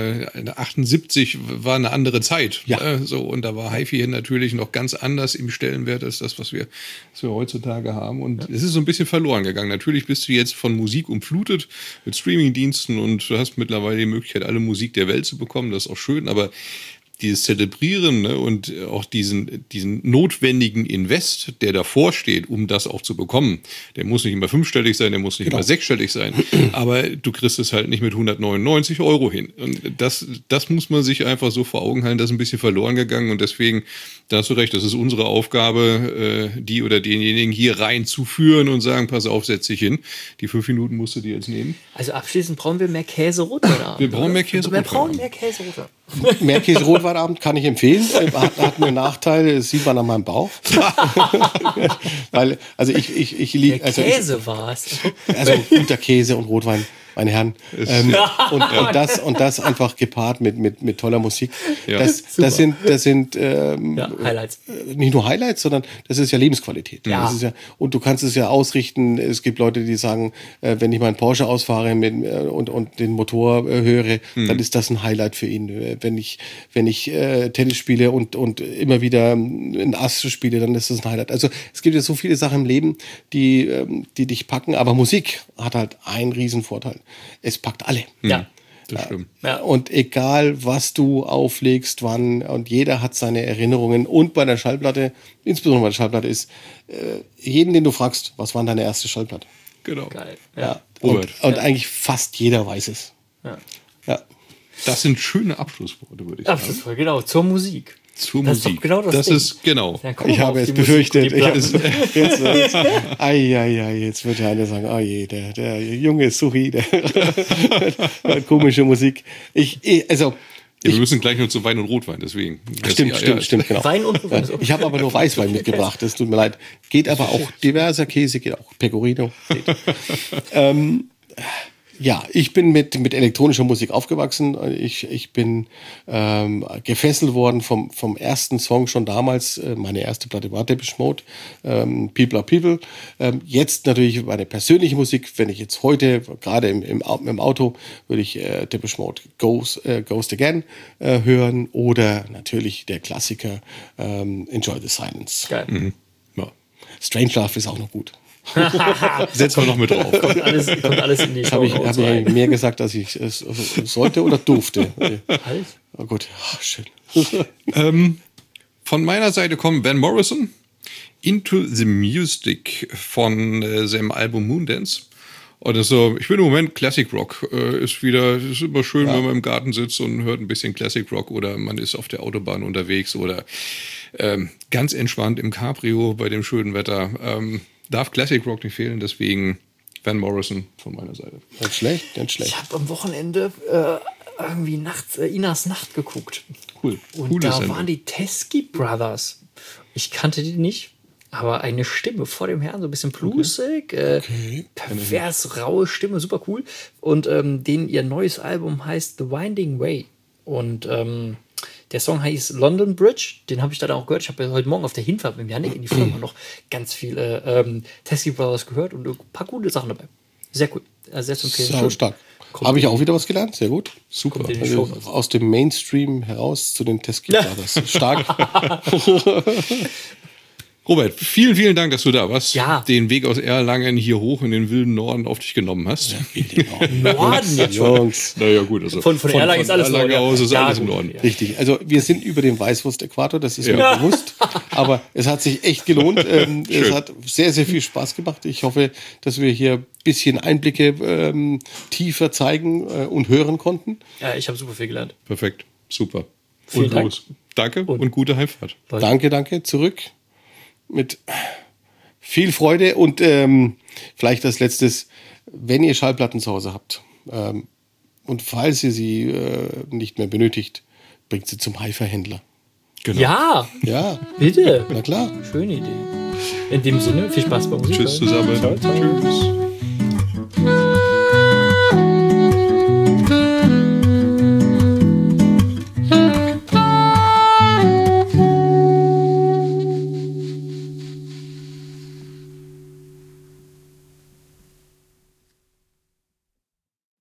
78 war eine andere Zeit. Ja. Und da war HiFi natürlich noch ganz anders im Stellenwert als das, was wir heutzutage haben. Und es ist so ein bisschen verloren gegangen. Natürlich bist du jetzt von Musik umflutet mit Streamingdiensten und du hast mittlerweile die Möglichkeit, alle Musik der Welt zu bekommen. Das ist auch schön, aber dieses Zelebrieren, ne, und auch diesen notwendigen Invest, der davor steht, um das auch zu bekommen, der muss nicht immer 5-stellig sein, der muss nicht immer 6-stellig sein, aber du kriegst es halt nicht mit 199 € hin. Und das muss man sich einfach so vor Augen halten, das ist ein bisschen verloren gegangen, und deswegen, da hast du recht, das ist unsere Aufgabe, die oder denjenigen hier reinzuführen und sagen, pass auf, setz dich hin. Die 5 Minuten musst du dir jetzt nehmen. Also abschließend brauchen wir mehr Käse-Rotwein. Wir brauchen mehr Käse-Rotwein. Wir brauchen mehr Käse-Rotwein. Mehr Käse-Rotweinabend kann ich empfehlen. Hat nur Nachteile, das sieht man an meinem Bauch. Weil, also ich liebe. Käse war es. Also guter Käse und Rotwein, meine Herren. Und das einfach gepaart mit toller Musik. Ja. Das sind Highlights. Nicht nur Highlights, sondern das ist ja Lebensqualität. Ja. Das ist und du kannst es ja ausrichten. Es gibt Leute, die sagen, wenn ich meinen Porsche ausfahre und den Motor höre, dann ist das ein Highlight für ihn. Wenn ich Tennis spiele und immer wieder ein Ass spiele, dann ist das ein Highlight. Also es gibt ja so viele Sachen im Leben, die dich packen, aber Musik hat halt einen riesen Vorteil. Es packt alle. Ja. Das stimmt. Ja. Und egal, was du auflegst, wann, und jeder hat seine Erinnerungen. Und bei der Schallplatte, insbesondere bei der Schallplatte, ist jeden, den du fragst, was war deine erste Schallplatte? Genau. Geil. Ja. Und eigentlich fast jeder weiß es. Ja. Das sind schöne Abschlussworte, würde ich sagen. Abschlussworte, genau, zur Musik. Zur Das ist Musik. doch genau das Ding. Ist genau. Ja, komm Ich mal habe auf jetzt die Musik befürchtet, und die Platten. jetzt wird ja einer sagen, oh je, der junge Suchi, der hat komische Musik. Wir müssen gleich noch zu Wein und Rotwein, deswegen. Stimmt, genau. Wein und Rotwein. Ich habe aber nur Weißwein mitgebracht, das tut mir leid. Geht aber auch diverser Käse, geht auch Pecorino. Ja, ich bin mit elektronischer Musik aufgewachsen. Ich bin gefesselt worden vom ersten Song schon damals. Meine erste Platte war Depeche Mode, People are People. Jetzt natürlich meine persönliche Musik. Wenn ich jetzt heute, gerade im Auto, würde ich Depeche Mode Ghost Again hören, oder natürlich der Klassiker Enjoy the Silence. Geil. Mhm. Ja. Strange Love ist auch noch gut. Setzen wir noch mit drauf. Kommt alles in die Show. Hab ich mehr gesagt, dass ich es sollte oder durfte? Alles? Oh gut, schön. Von meiner Seite kommt Van Morrison, Into the Music von seinem Album Moondance. Und also, ich bin im Moment Classic Rock. Ist immer schön, wenn man im Garten sitzt und hört ein bisschen Classic Rock, oder man ist auf der Autobahn unterwegs, oder ganz entspannt im Cabrio bei dem schönen Wetter. Darf Classic Rock nicht fehlen, deswegen Van Morrison von meiner Seite. Ganz schlecht. Ich habe am Wochenende irgendwie nachts Inas Nacht geguckt. Cool. Und da waren die Teskey Brothers. Ich kannte die nicht, aber eine Stimme vor dem Herrn, so ein bisschen bluesig, pervers, raue Stimme, super cool. Und ihr neues Album heißt The Winding Way. Und Der Song heißt London Bridge. Den habe ich dann auch gehört. Ich habe ja heute Morgen auf der Hinfahrt mit Janik in die Firma noch ganz viel Teskey Brothers gehört und ein paar gute Sachen dabei. Sehr cool. Sehr zu empfehlen. Sau stark. Habe ich auch wieder was gelernt. Sehr gut. Super. Also aus dem Mainstream heraus zu den Teskey Brothers. Stark. Robert, vielen, vielen Dank, dass du da warst. Ja. Den Weg aus Erlangen hier hoch in den wilden Norden auf dich genommen hast. Norden jetzt schon. Jungs. Naja, gut. Also Von Erlangen ist alles Erlangen Norden. aus ist Ja, alles im gut. Norden. Ja. Richtig. Also wir sind über dem Weißwurst-Äquator, das ist mir bewusst. Aber es hat sich echt gelohnt. Es hat sehr, sehr viel Spaß gemacht. Ich hoffe, dass wir hier ein bisschen Einblicke tiefer zeigen und hören konnten. Ja, ich habe super viel gelernt. Perfekt. Super. Vielen Dank. los. Danke und gute Heimfahrt. Danke. Zurück. Mit viel Freude und vielleicht als letztes, wenn ihr Schallplatten zu Hause habt und falls ihr sie nicht mehr benötigt, bringt sie zum Hi-Fi-Händler. Genau. Ja, Ja, bitte. na klar. Schöne Idee. In dem Sinne, viel Spaß beim Musik. Tschüss zusammen. Ciao, ciao. Tschüss.